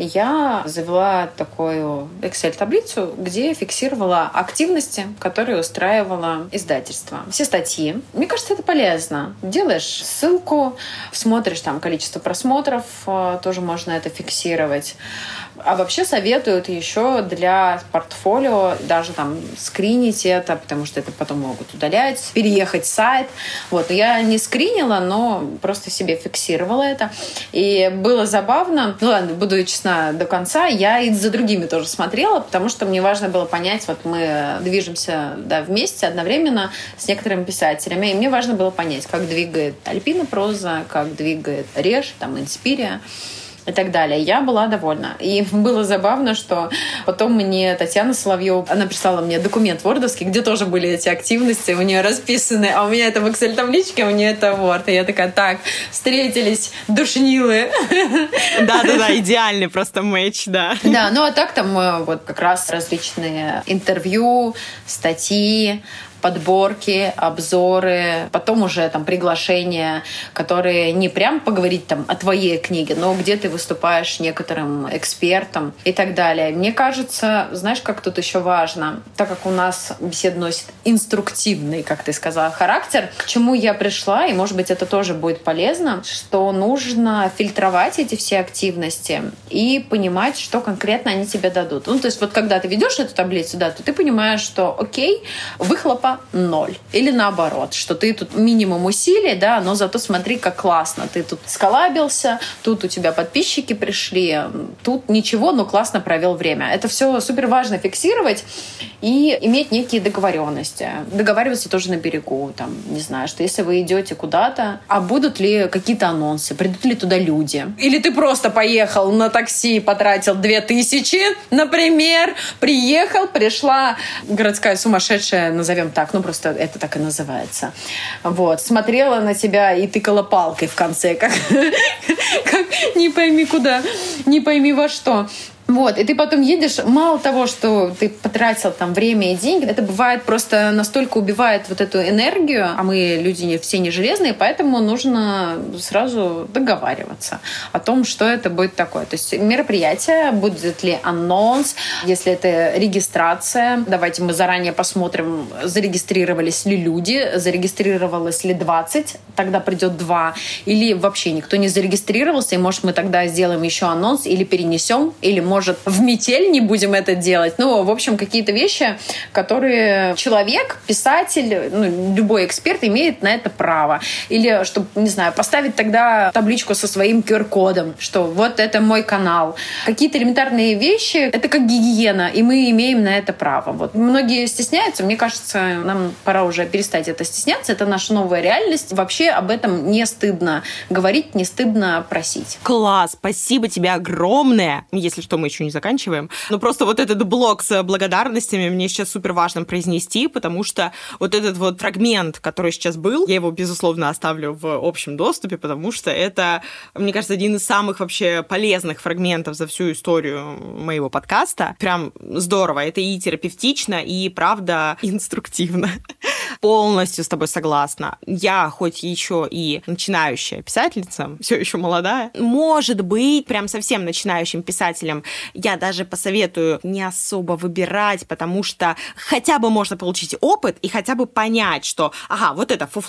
я завела такую Excel-таблицу, где фиксировала активности, которые устраивало издательство. Все статьи. Мне кажется, это полезно. Делаешь ссылку, смотришь там количество просмотров, тоже можно это фиксировать. А вообще советуют еще для портфолио даже там скринить это, потому что это потом могут удалять, переехать сайт. Вот. Я не скринила, но просто себе фиксировала это. И было забавно. Ну ладно, буду честна до конца. Я и за другими тоже смотрела, потому что мне важно было понять, вот мы движемся, да, вместе одновременно с некоторыми писателями, и мне важно было понять, как двигает Альпина проза, как двигает Реж, там, Инспирия и так далее. Я была довольна. И было забавно, что потом мне Татьяна Соловьева, она прислала мне документ вордовский, где тоже были эти активности, у нее расписаны, а у меня это в Excel-табличке, у нее это Word. И я такая, так, встретились, душнилы. Да-да-да, идеальный просто матч, да. Да, ну а так там вот как раз различные интервью, статьи, подборки, обзоры, потом уже там приглашения, которые не прям поговорить там о твоей книге, но где ты выступаешь некоторым экспертом и так далее. Мне кажется, знаешь, как тут еще важно, так как у нас беседа носит инструктивный, как ты сказала, характер, к чему я пришла, и, может быть, это тоже будет полезно, что нужно фильтровать эти все активности и понимать, что конкретно они тебе дадут. Ну, то есть вот когда ты ведешь эту таблицу, да, то ты понимаешь, что окей, выхлопа ноль. Или наоборот, что ты тут минимум усилий, да, но зато смотри, как классно. Ты тут сколабился, тут у тебя подписчики пришли, тут ничего, но классно провел время. Это все супер важно фиксировать и иметь некие договоренности. Договариваться тоже на берегу, там, не знаю, что если вы идете куда-то, а будут ли какие-то анонсы, придут ли туда люди? Или ты просто поехал на такси, потратил две тысячи, например, приехал, пришла городская сумасшедшая, назовем так, ну просто это так и называется. Вот. Смотрела на тебя и тыкала палкой в конце, как, как не пойми куда, не пойми во что. Вот, и ты потом едешь, мало того, что ты потратил там время и деньги, это бывает просто настолько убивает вот эту энергию, а мы люди не, все не железные, поэтому нужно сразу договариваться о том, что это будет такое. То есть мероприятие, будет ли анонс, если это регистрация, давайте мы заранее посмотрим, зарегистрировались ли люди, зарегистрировалось ли двадцать, тогда придет два, или вообще никто не зарегистрировался, и может мы тогда сделаем еще анонс, или перенесем, или может Может, в метель не будем это делать. Ну, в общем, какие-то вещи, которые человек, писатель, ну, любой эксперт имеет на это право. Или, чтобы, не знаю, поставить тогда табличку со своим ку ар-кодом, что вот это мой канал. Какие-то элементарные вещи, это как гигиена, и мы имеем на это право. Вот. Многие стесняются. Мне кажется, нам пора уже перестать это стесняться. Это наша новая реальность. Вообще об этом не стыдно говорить, не стыдно просить. Класс! Спасибо тебе огромное. Если что, мы еще не заканчиваем. Но просто вот этот блок с благодарностями мне сейчас супер важно произнести, потому что вот этот вот фрагмент, который сейчас был, я его, безусловно, оставлю в общем доступе, потому что это, мне кажется, один из самых вообще полезных фрагментов за всю историю моего подкаста. Прям здорово. Это и терапевтично, и, правда, инструктивно. Полностью с тобой согласна. Я хоть еще и начинающая писательница, все еще молодая, может быть, прям совсем начинающим писателем я даже посоветую не особо выбирать, потому что хотя бы можно получить опыт и хотя бы понять, что, ага, вот это фуфло,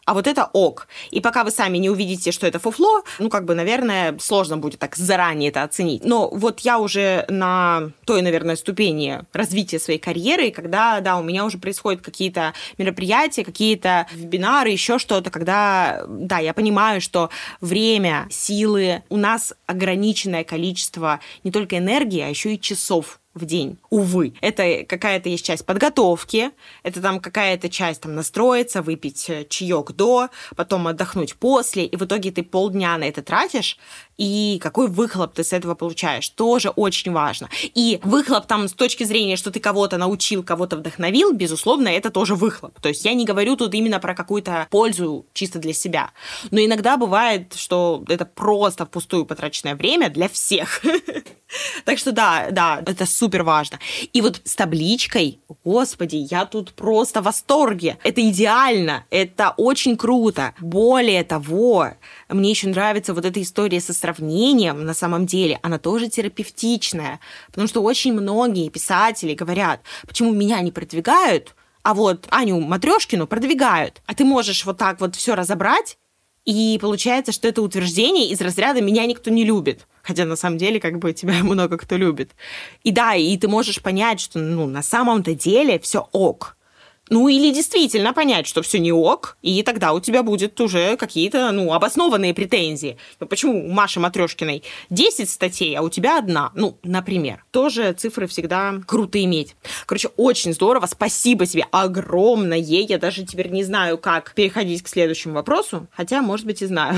а вот это ок. И пока вы сами не увидите, что это фуфло, ну, как бы, наверное, сложно будет так заранее это оценить. Но вот я уже на той, наверное, ступени развития своей карьеры, когда, да, у меня уже происходят какие-то мероприятия, какие-то вебинары, еще что-то, когда, да, я понимаю, что время, силы, у нас ограниченное количество не только энергии, а еще и часов в день. Увы. Это какая-то есть часть подготовки, это там какая-то часть там настроиться, выпить чаек до, потом отдохнуть после, и в итоге ты полдня на это тратишь, и какой выхлоп ты с этого получаешь, тоже очень важно. И выхлоп там с точки зрения, что ты кого-то научил, кого-то вдохновил, безусловно, это тоже выхлоп. То есть я не говорю тут именно про какую-то пользу чисто для себя. Но иногда бывает, что это просто впустую потраченное время для всех. Так что да, да, это супер важно. И вот с табличкой, господи, я тут просто в восторге. Это идеально, это очень круто. Более того, мне еще нравится вот эта история со сравнением, на самом деле, она тоже терапевтичная. Потому что очень многие писатели говорят, почему меня не продвигают, а вот Аню Матрешкину продвигают. А ты можешь вот так вот все разобрать, и получается, что это утверждение из разряда «меня никто не любит». Хотя на самом деле как бы тебя много кто любит. И да, и ты можешь понять, что ну, на самом-то деле все ок. Ну или действительно понять, что все не ок, и тогда у тебя будет уже какие-то ну, обоснованные претензии. Ну, почему у Маши Матрешкиной десять статей, а у тебя одна? Ну, например. Тоже цифры всегда круто иметь. Короче, очень здорово. Спасибо тебе огромное. Я даже теперь не знаю, как переходить к следующему вопросу, хотя, может быть, и знаю.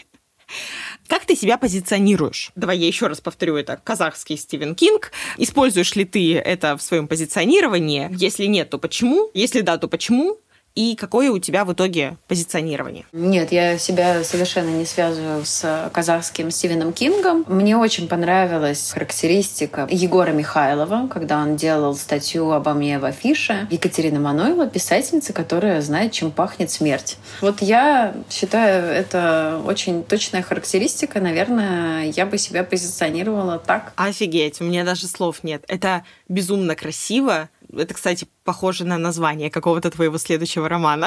Как ты себя позиционируешь? Давай я еще раз повторю, это казахский Стивен Кинг. Используешь ли ты это в своем позиционировании? Если нет, то почему? Если да, то почему? И какое у тебя в итоге позиционирование? Нет, я себя совершенно не связываю с казахским Стивеном Кингом. Мне очень понравилась характеристика Егора Михайлова, когда он делал статью обо мне в афише. Екатерина Манойла, писательница, которая знает, чем пахнет смерть. Вот я считаю, это очень точная характеристика. Наверное, я бы себя позиционировала так. Офигеть, у меня даже слов нет. Это безумно красиво. Это, кстати, похоже на название какого-то твоего следующего романа.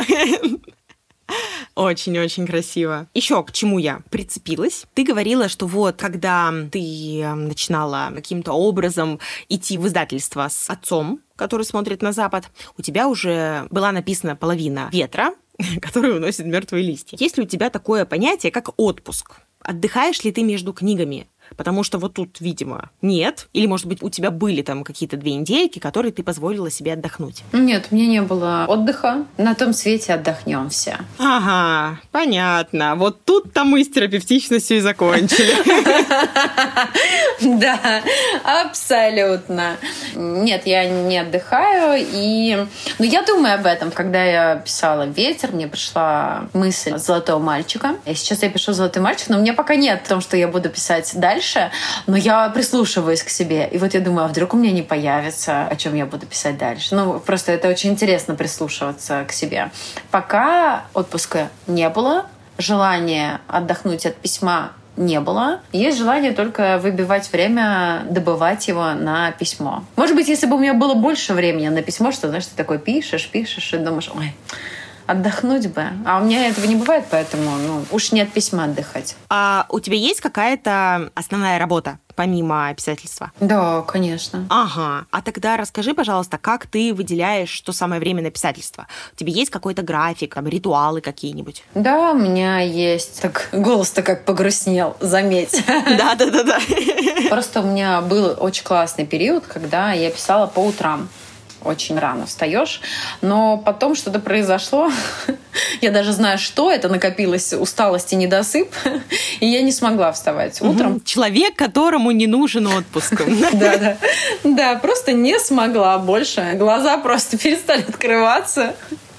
Очень-очень красиво. Еще к чему я прицепилась. Ты говорила, что вот, когда ты начинала каким-то образом идти в издательство с отцом, который смотрит на Запад, у тебя уже была написана половина ветра, который уносит мертвые листья. Есть ли у тебя такое понятие, как отпуск? Отдыхаешь ли ты между книгами? Потому что вот тут, видимо, нет. Или, может быть, у тебя были там какие-то две недельки, которые ты позволила себе отдохнуть? Нет, у меня не было отдыха. На том свете отдохнем все. Ага, понятно. Вот тут-то мы с терапевтичностью и закончили. Да, абсолютно. Нет, я не отдыхаю. И... Но я думаю об этом. Когда я писала «Ветер», мне пришла мысль «Золотого мальчика». И сейчас я пишу «Золотой мальчик», но у меня пока нет в том, что я буду писать дальше. Дальше, но я прислушиваюсь к себе. И вот я думаю, а вдруг у меня не появится, о чем я буду писать дальше. Ну, просто это очень интересно прислушиваться к себе. Пока отпуска не было, желания отдохнуть от письма не было. Есть желание только выбивать время, добывать его на письмо. Может быть, если бы у меня было больше времени на письмо, что, знаешь, ты такой пишешь, пишешь и думаешь, ой, отдохнуть бы. А у меня этого не бывает, поэтому ну, уж не от письма отдыхать. А у тебя есть какая-то основная работа, помимо писательства? Да, конечно. Ага. А тогда расскажи, пожалуйста, как ты выделяешь то самое время на писательство? У тебя есть какой-то график, там, ритуалы какие-нибудь? Да, у меня есть... Так, голос-то как погрустнел, заметь. Да-да-да. Просто у меня был очень классный период, когда я писала по утрам. Очень рано встаешь, но потом что-то произошло. Я даже знаю, что это, накопилась усталость и недосып, и я не смогла вставать утром. Человек, которому не нужен отпуск. Да, да. Да, просто не смогла больше. Глаза просто перестали открываться.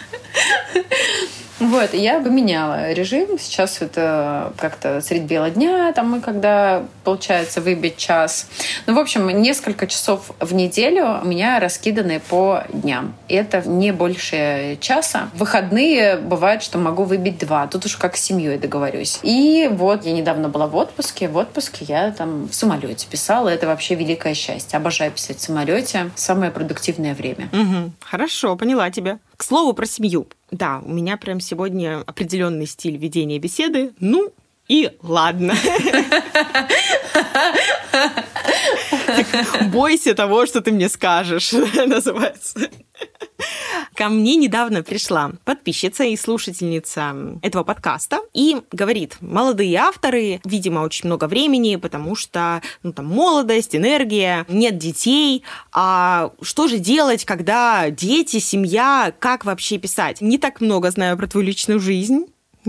Вот, и я поменяла режим. Сейчас это как-то средь бела дня, там мы когда получается выбить час. Ну, в общем, несколько часов в неделю у меня раскиданы по дням. И это не больше часа. В выходные бывает, что могу выбить два. Тут уж как с семьей договорюсь. И вот я недавно была в отпуске. В отпуске я там в самолете писала. Это вообще великое счастье. Обожаю писать в самолете. Самое продуктивное время. Угу. Хорошо, поняла тебя. К слову про семью. Да, у меня прям сегодня определенный стиль ведения беседы. Ну, и ладно. Бойся того, что ты мне скажешь, называется. Ко мне недавно пришла подписчица и слушательница этого подкаста и говорит: молодые авторы, видимо, очень много времени, потому что ну, там, молодость, энергия, нет детей. А что же делать, когда дети, семья, как вообще писать? Не так много знаю про твою личную жизнь.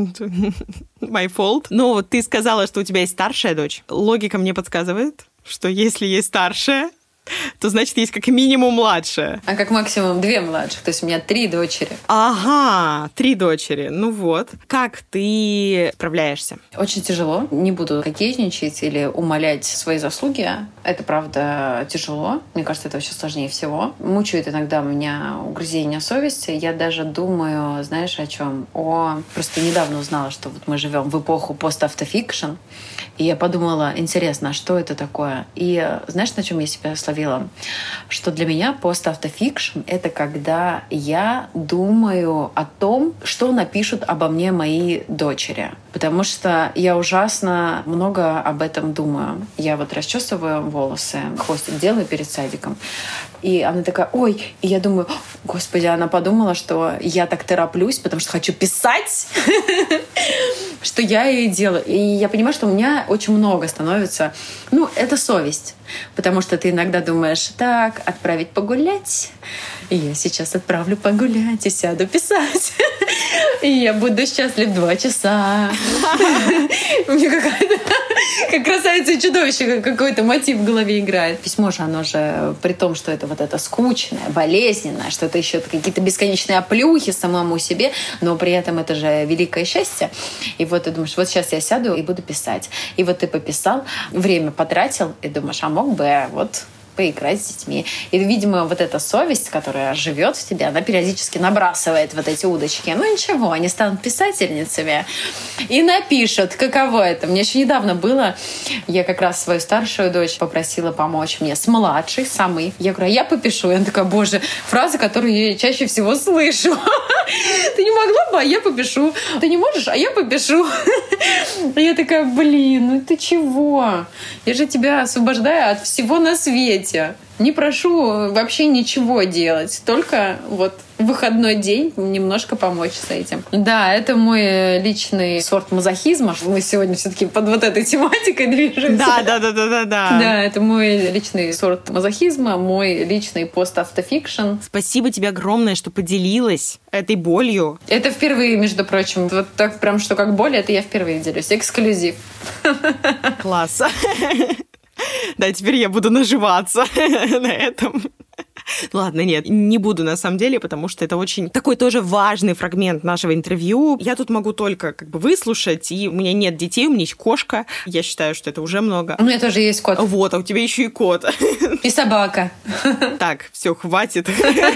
My fault. Но вот ты сказала, что у тебя есть старшая дочь. Логика мне подсказывает, что если есть старшая, то значит есть как минимум младшая. А как максимум две младших. То есть у меня три дочери. Ага, три дочери. Ну вот. Как ты справляешься? Очень тяжело. Не буду кокетничать или умалять свои заслуги. Это, правда, тяжело. Мне кажется, это вообще сложнее всего. Мучает иногда меня угрызение совести. Я даже думаю, знаешь, о чем? О... Просто недавно узнала, что вот мы живем в эпоху пост-автофикшн. И я подумала, интересно, а что это такое? И знаешь, на чем я себя словила? Что для меня пост-автофикшн — это когда я думаю о том, что напишут обо мне мои дочери. Потому что я ужасно много об этом думаю. Я вот расчесываю волосы, хвостик делаю перед садиком. И она такая: ой, и я думаю: господи, она подумала, что я так тороплюсь, потому что хочу писать, что я ей делаю. И я понимаю, что у меня очень много становится... Ну, это совесть. Потому что ты иногда думаешь: так, отправить погулять. И я сейчас отправлю погулять и сяду писать. И я буду счастлив два часа. У меня какая-то... Как красавица и чудовище, какой-то мотив в голове играет. Письмо же, оно же, при том, что это вот это скучное, болезненное, что это еще какие-то бесконечные оплюхи самому себе, но при этом это же великое счастье. И вот ты думаешь: вот сейчас я сяду и буду писать. И вот ты пописал, время потратил, и думаешь: а мог бы вот поиграть с детьми. И, видимо, вот эта совесть, которая живет в тебе, она периодически набрасывает вот эти удочки. Ну ничего, они станут писательницами и напишут, каково это. Мне еще недавно было, я как раз свою старшую дочь попросила помочь мне с младшей, самой. Я говорю: а я попишу. И она такая: боже, фраза, которую я чаще всего слышу. Ты не могла бы, а я попишу. Ты не можешь, а я попишу. И я такая: блин, ну ты чего? Я же тебя освобождаю от всего на свете. Не прошу вообще ничего делать, только вот в выходной день немножко помочь с этим. Да, это мой личный сорт мазохизма. Мы сегодня все-таки под вот этой тематикой движемся. Да, да, да, да, да, да. Да, это мой личный сорт мазохизма, мой личный пост-автофикшн. Спасибо тебе огромное, что поделилась этой болью. Это впервые, между прочим. Вот так прям, что как боль, это я впервые делюсь. Эксклюзив. Класс. Да, теперь я буду наживаться на этом. Ладно, нет, не буду на самом деле, потому что это очень такой тоже важный фрагмент нашего интервью. Я тут могу только как бы выслушать, и у меня нет детей, у меня есть кошка. Я считаю, что это уже много. У меня тоже есть кот. Вот, а у тебя еще и кот. И собака. Так, все, хватит.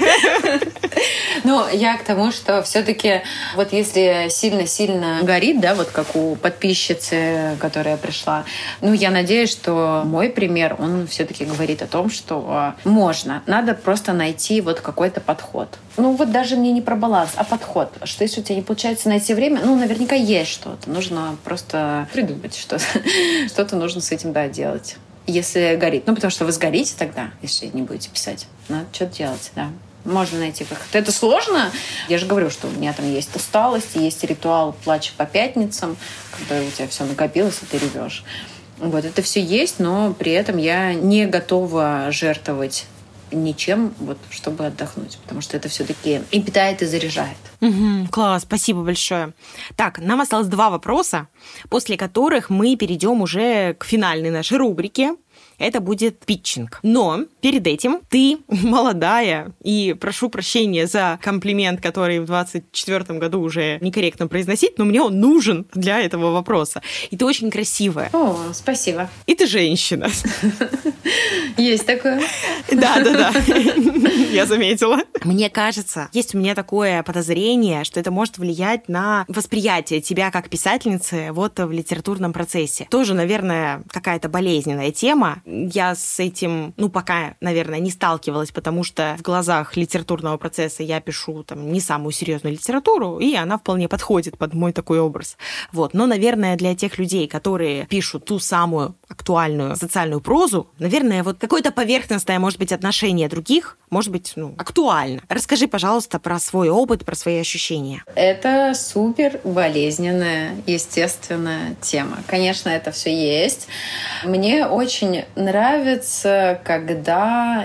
Ну, я к тому, что все-таки вот если сильно-сильно горит, да, вот как у подписчицы, которая пришла, ну, я надеюсь, что мой пример, он все-таки говорит о том, что можно. Надо просто найти вот какой-то подход. Ну, вот даже мне не про баланс, а подход. Что если у тебя не получается найти время, ну, наверняка есть что-то. Нужно просто придумать что-то. Что-то нужно с этим, да, делать. Если горит. Ну, потому что вы сгорите тогда, если не будете писать. Надо что-то делать, да. Можно найти выход. Это сложно. Я же говорю, что у меня там есть усталость, есть ритуал плача по пятницам, когда у тебя все накопилось, и ты ревешь. Вот это все есть, но при этом я не готова жертвовать ничем, вот, чтобы отдохнуть, потому что это все-таки и питает, и заряжает. Угу, класс, спасибо большое. Так, нам осталось два вопроса, после которых мы перейдем уже к финальной нашей рубрике. Это будет питчинг. Но перед этим ты молодая, и прошу прощения за комплимент, который в двадцать четвёртом году уже некорректно произносить, но мне он нужен для этого вопроса. И ты очень красивая. О, спасибо. И ты женщина. Есть такое. Да-да-да, я заметила. Мне кажется, есть у меня такое подозрение, что это может влиять на восприятие тебя как писательницы вот в литературном процессе. Тоже, наверное, какая-то болезненная тема. Я с этим, ну, пока, наверное, не сталкивалась, потому что в глазах литературного процесса я пишу там не самую серьезную литературу, и она вполне подходит под мой такой образ. Вот. Но, наверное, для тех людей, которые пишут ту самую актуальную социальную прозу, наверное, вот какое-то поверхностное, может быть, отношение других, может быть, ну, актуально. Расскажи, пожалуйста, про свой опыт, про свои ощущения. Это супер болезненная, естественная тема. Конечно, это все есть. Мне очень нравится, когда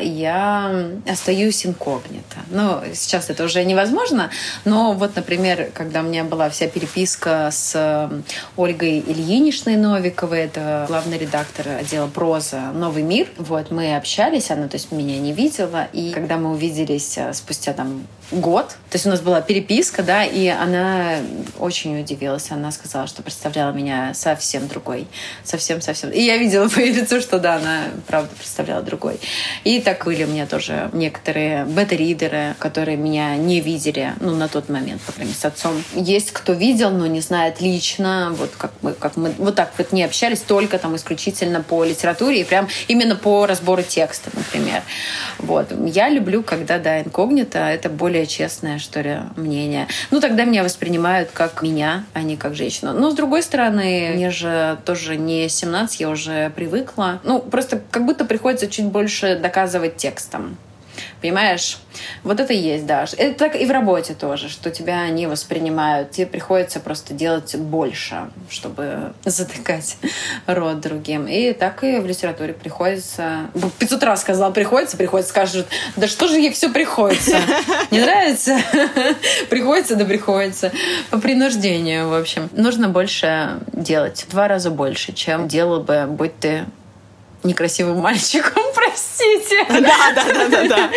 я остаюсь инкогнито. Ну, сейчас это уже невозможно, но вот, например, когда у меня была вся переписка с Ольгой Ильиничной Новиковой, это главный редактор отдела проза «Новый мир», вот, мы общались, она, то есть, меня не видела, и когда мы увиделись спустя там год, то есть у нас была переписка, да, и она очень удивилась. Она сказала, что представляла меня совсем другой. Совсем-совсем. И я видела по ее лицу, что да, она правда представляла другой. И так были у меня тоже некоторые бета-ридеры, которые меня не видели, ну, на тот момент, по крайней мере, с отцом. Есть кто видел, но не знает лично, вот как мы, как мы вот так вот не общались, только там исключительно по литературе и прям именно по разбору текста, например. Вот. Я люблю, когда, да, инкогнито, это более честное, что ли, мнение. Ну, тогда меня воспринимают как меня, а не как женщину. Но, с другой стороны, мне же тоже не семнадцать, я уже привыкла. Ну, просто как будто приходится чуть больше доказывать текстом. Понимаешь? Вот это и есть, да. Это так и в работе тоже, что тебя не воспринимают. Тебе приходится просто делать больше, чтобы затыкать рот другим. И так и в литературе приходится... пятьсот раз сказала приходится, приходится, скажут, да что же ей все приходится? Не нравится? Приходится, да приходится. По принуждению, в общем. Нужно больше делать. В два раза больше, чем делал бы, будь ты некрасивым мальчиком, простите. Да, да, да, да, да.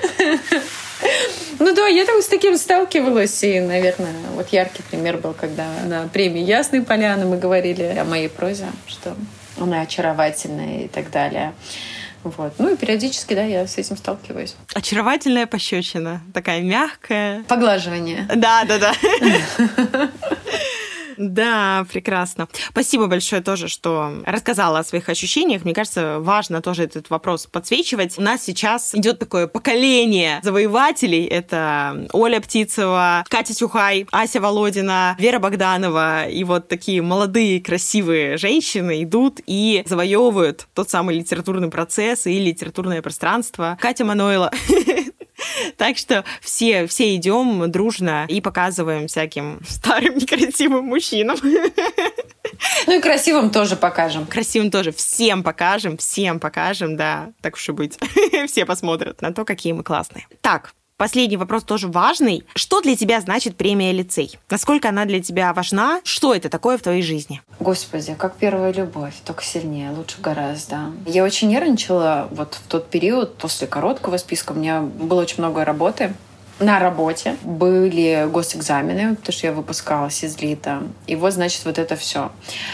Ну да, я там с таким сталкивалась, и, наверное, вот яркий пример был, когда на премии «Ясные поляны» мы говорили о моей прозе, что она очаровательная и так далее. Вот. Ну и периодически, да, я с этим сталкиваюсь. Очаровательная пощечина, такая мягкая. Поглаживание. Да, да, да. Да, прекрасно. Спасибо большое тоже, что рассказала о своих ощущениях. Мне кажется, важно тоже этот вопрос подсвечивать. У нас сейчас идет такое поколение завоевателей. Это Оля Птицева, Катя Тюхай, Ася Володина, Вера Богданова. И вот такие молодые, красивые женщины идут и завоевывают тот самый литературный процесс и литературное пространство. Катя Манойла. Так что все, все идем дружно и показываем всяким старым некрасивым мужчинам. Ну и красивым тоже покажем. Красивым тоже. Всем покажем, всем покажем, да, так уж и быть. Все посмотрят на то, какие мы классные. Так, последний вопрос тоже важный. Что для тебя значит премия «Лицей»? Насколько она для тебя важна? Что это такое в твоей жизни? Господи, как первая любовь, только сильнее, лучше гораздо. Я очень нервничала вот в тот период, после короткого списка. У меня было очень много работы. На работе были госэкзамены, потому что я выпускалась из ЛИТа. И вот, значит, вот это все.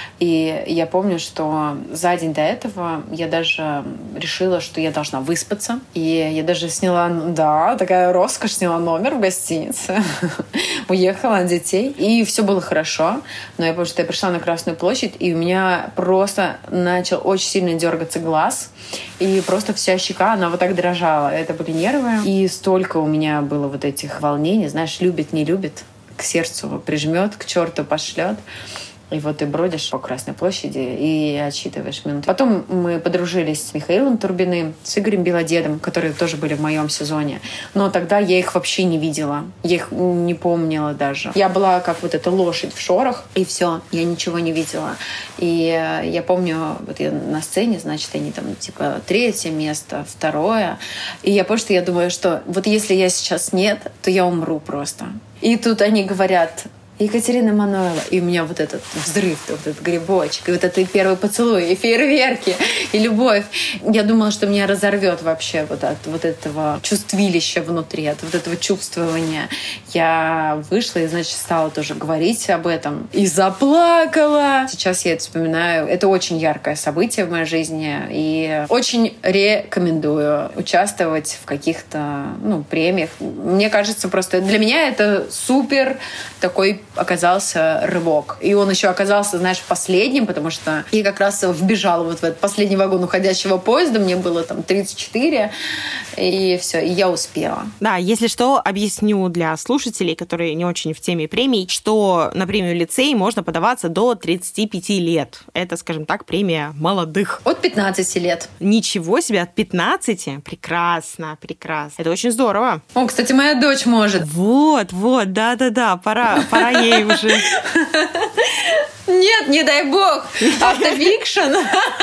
И я помню, что за день до этого я даже решила, что я должна выспаться. И я даже сняла, да, такая роскошь, сняла номер в гостинице. Уехала от детей. И все было хорошо. Но я помню, что я пришла на Красную площадь, и у меня просто начал очень сильно дергаться глаз. И просто вся щека, она вот так дрожала. Это были нервы. И столько у меня было вот этих волнений. Знаешь, любит, не любит. К сердцу прижмет, к черту пошлет. И вот ты бродишь по Красной площади и отсчитываешь минуты. Потом мы подружились с Михаилом Турбиным, с Игорем Белодедом, которые тоже были в моем сезоне. Но тогда я их вообще не видела. Я их не помнила даже. Я была как вот эта лошадь в шорах, и все, я ничего не видела. И я помню, вот я на сцене, значит, они там типа третье место, второе. И я помню, что я думаю, что вот если я сейчас нет, то я умру просто. И тут они говорят: Екатерина Манойла. И у меня вот этот взрыв, вот этот грибочек, и вот этот первый поцелуй, и фейерверки, и любовь. Я думала, что меня разорвет вообще вот от вот этого чувствилища внутри, от вот этого чувствования. Я вышла и, значит, стала тоже говорить об этом. И заплакала. Сейчас я это вспоминаю. Это очень яркое событие в моей жизни. И очень рекомендую участвовать в каких-то, ну, премиях. Мне кажется, просто для меня это супер такой оказался рывок. И он еще оказался, знаешь, последним, потому что я как раз вбежала вот в этот последний вагон уходящего поезда, мне было там тридцать четыре, и все, и я успела. Да, если что, объясню для слушателей, которые не очень в теме премий, что на премию лицей можно подаваться до тридцати пяти лет. Это, скажем так, премия молодых. От пятнадцати лет. Ничего себе, от пятнадцати? Прекрасно, прекрасно. Это очень здорово. О, кстати, моя дочь может. Вот, вот, да-да-да, пора, пора ей уже. Нет, не дай бог, автофикшн.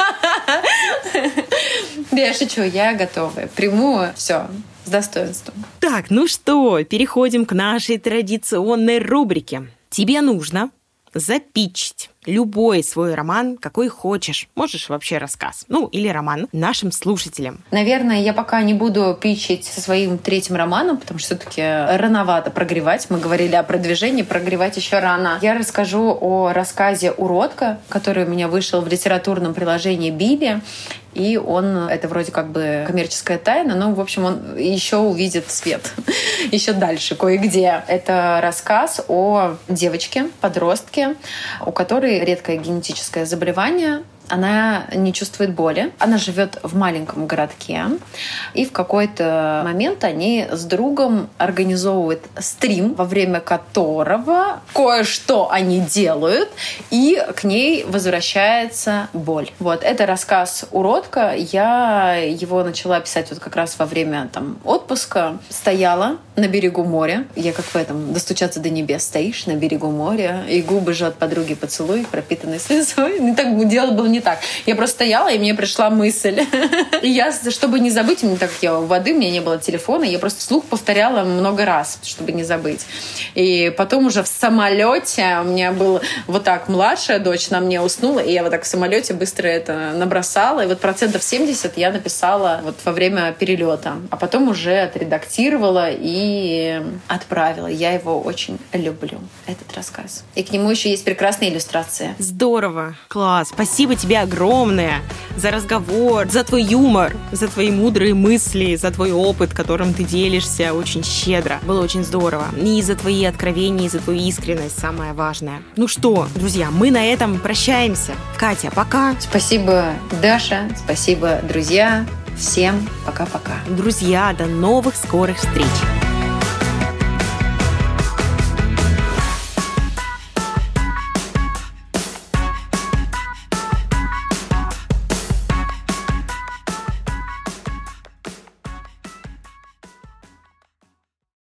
Да я шучу, я готова. Приму все с достоинством. Так, ну что, переходим к нашей традиционной рубрике. Тебе нужно запитчить любой свой роман, какой хочешь. Можешь вообще рассказ, ну или роман, нашим слушателям. Наверное, я пока не буду питчить со своим третьим романом, потому что все-таки рановато прогревать. Мы говорили о продвижении, прогревать еще рано. Я расскажу о рассказе «Уродка», который у меня вышел в литературном приложении Биби. И он, это вроде как бы коммерческая тайна, но, в общем, он еще увидит свет. Еще дальше, кое-где. Это рассказ о девочке, подростке, у которой редкое генетическое заболевание. Она не чувствует боли. Она живет в маленьком городке. И в какой-то момент они с другом организовывают стрим, во время которого кое-что они делают, и к ней возвращается боль. Вот. Это рассказ «Уродка». Я его начала писать вот как раз во время там, отпуска. Стояла на берегу моря. Я как в этом «Достучаться до небес». Стоишь на берегу моря, и губы жжет подруги поцелуй, пропитанный слезой. Не так дело было не так. Я просто стояла, и мне пришла мысль. И я, чтобы не забыть, мне так как я у воды, у меня не было телефона, я просто вслух повторяла много раз, чтобы не забыть. И потом уже в самолете у меня был вот так младшая дочь, на мне уснула, и я вот так в самолете быстро это набросала. И вот процентов семьдесят я написала вот во время перелета. А потом уже отредактировала и отправила. Я его очень люблю, этот рассказ. И к нему еще есть прекрасные иллюстрации. Здорово, класс. Спасибо тебе огромное за разговор, за твой юмор, за твои мудрые мысли, за твой опыт, которым ты делишься очень щедро. Было очень здорово. И за твои откровения, и за твою искренность, самое важное. Ну что, друзья, мы на этом прощаемся. Катя, пока. Спасибо, Даша. Спасибо, друзья. Всем пока-пока. Друзья, до новых скорых встреч.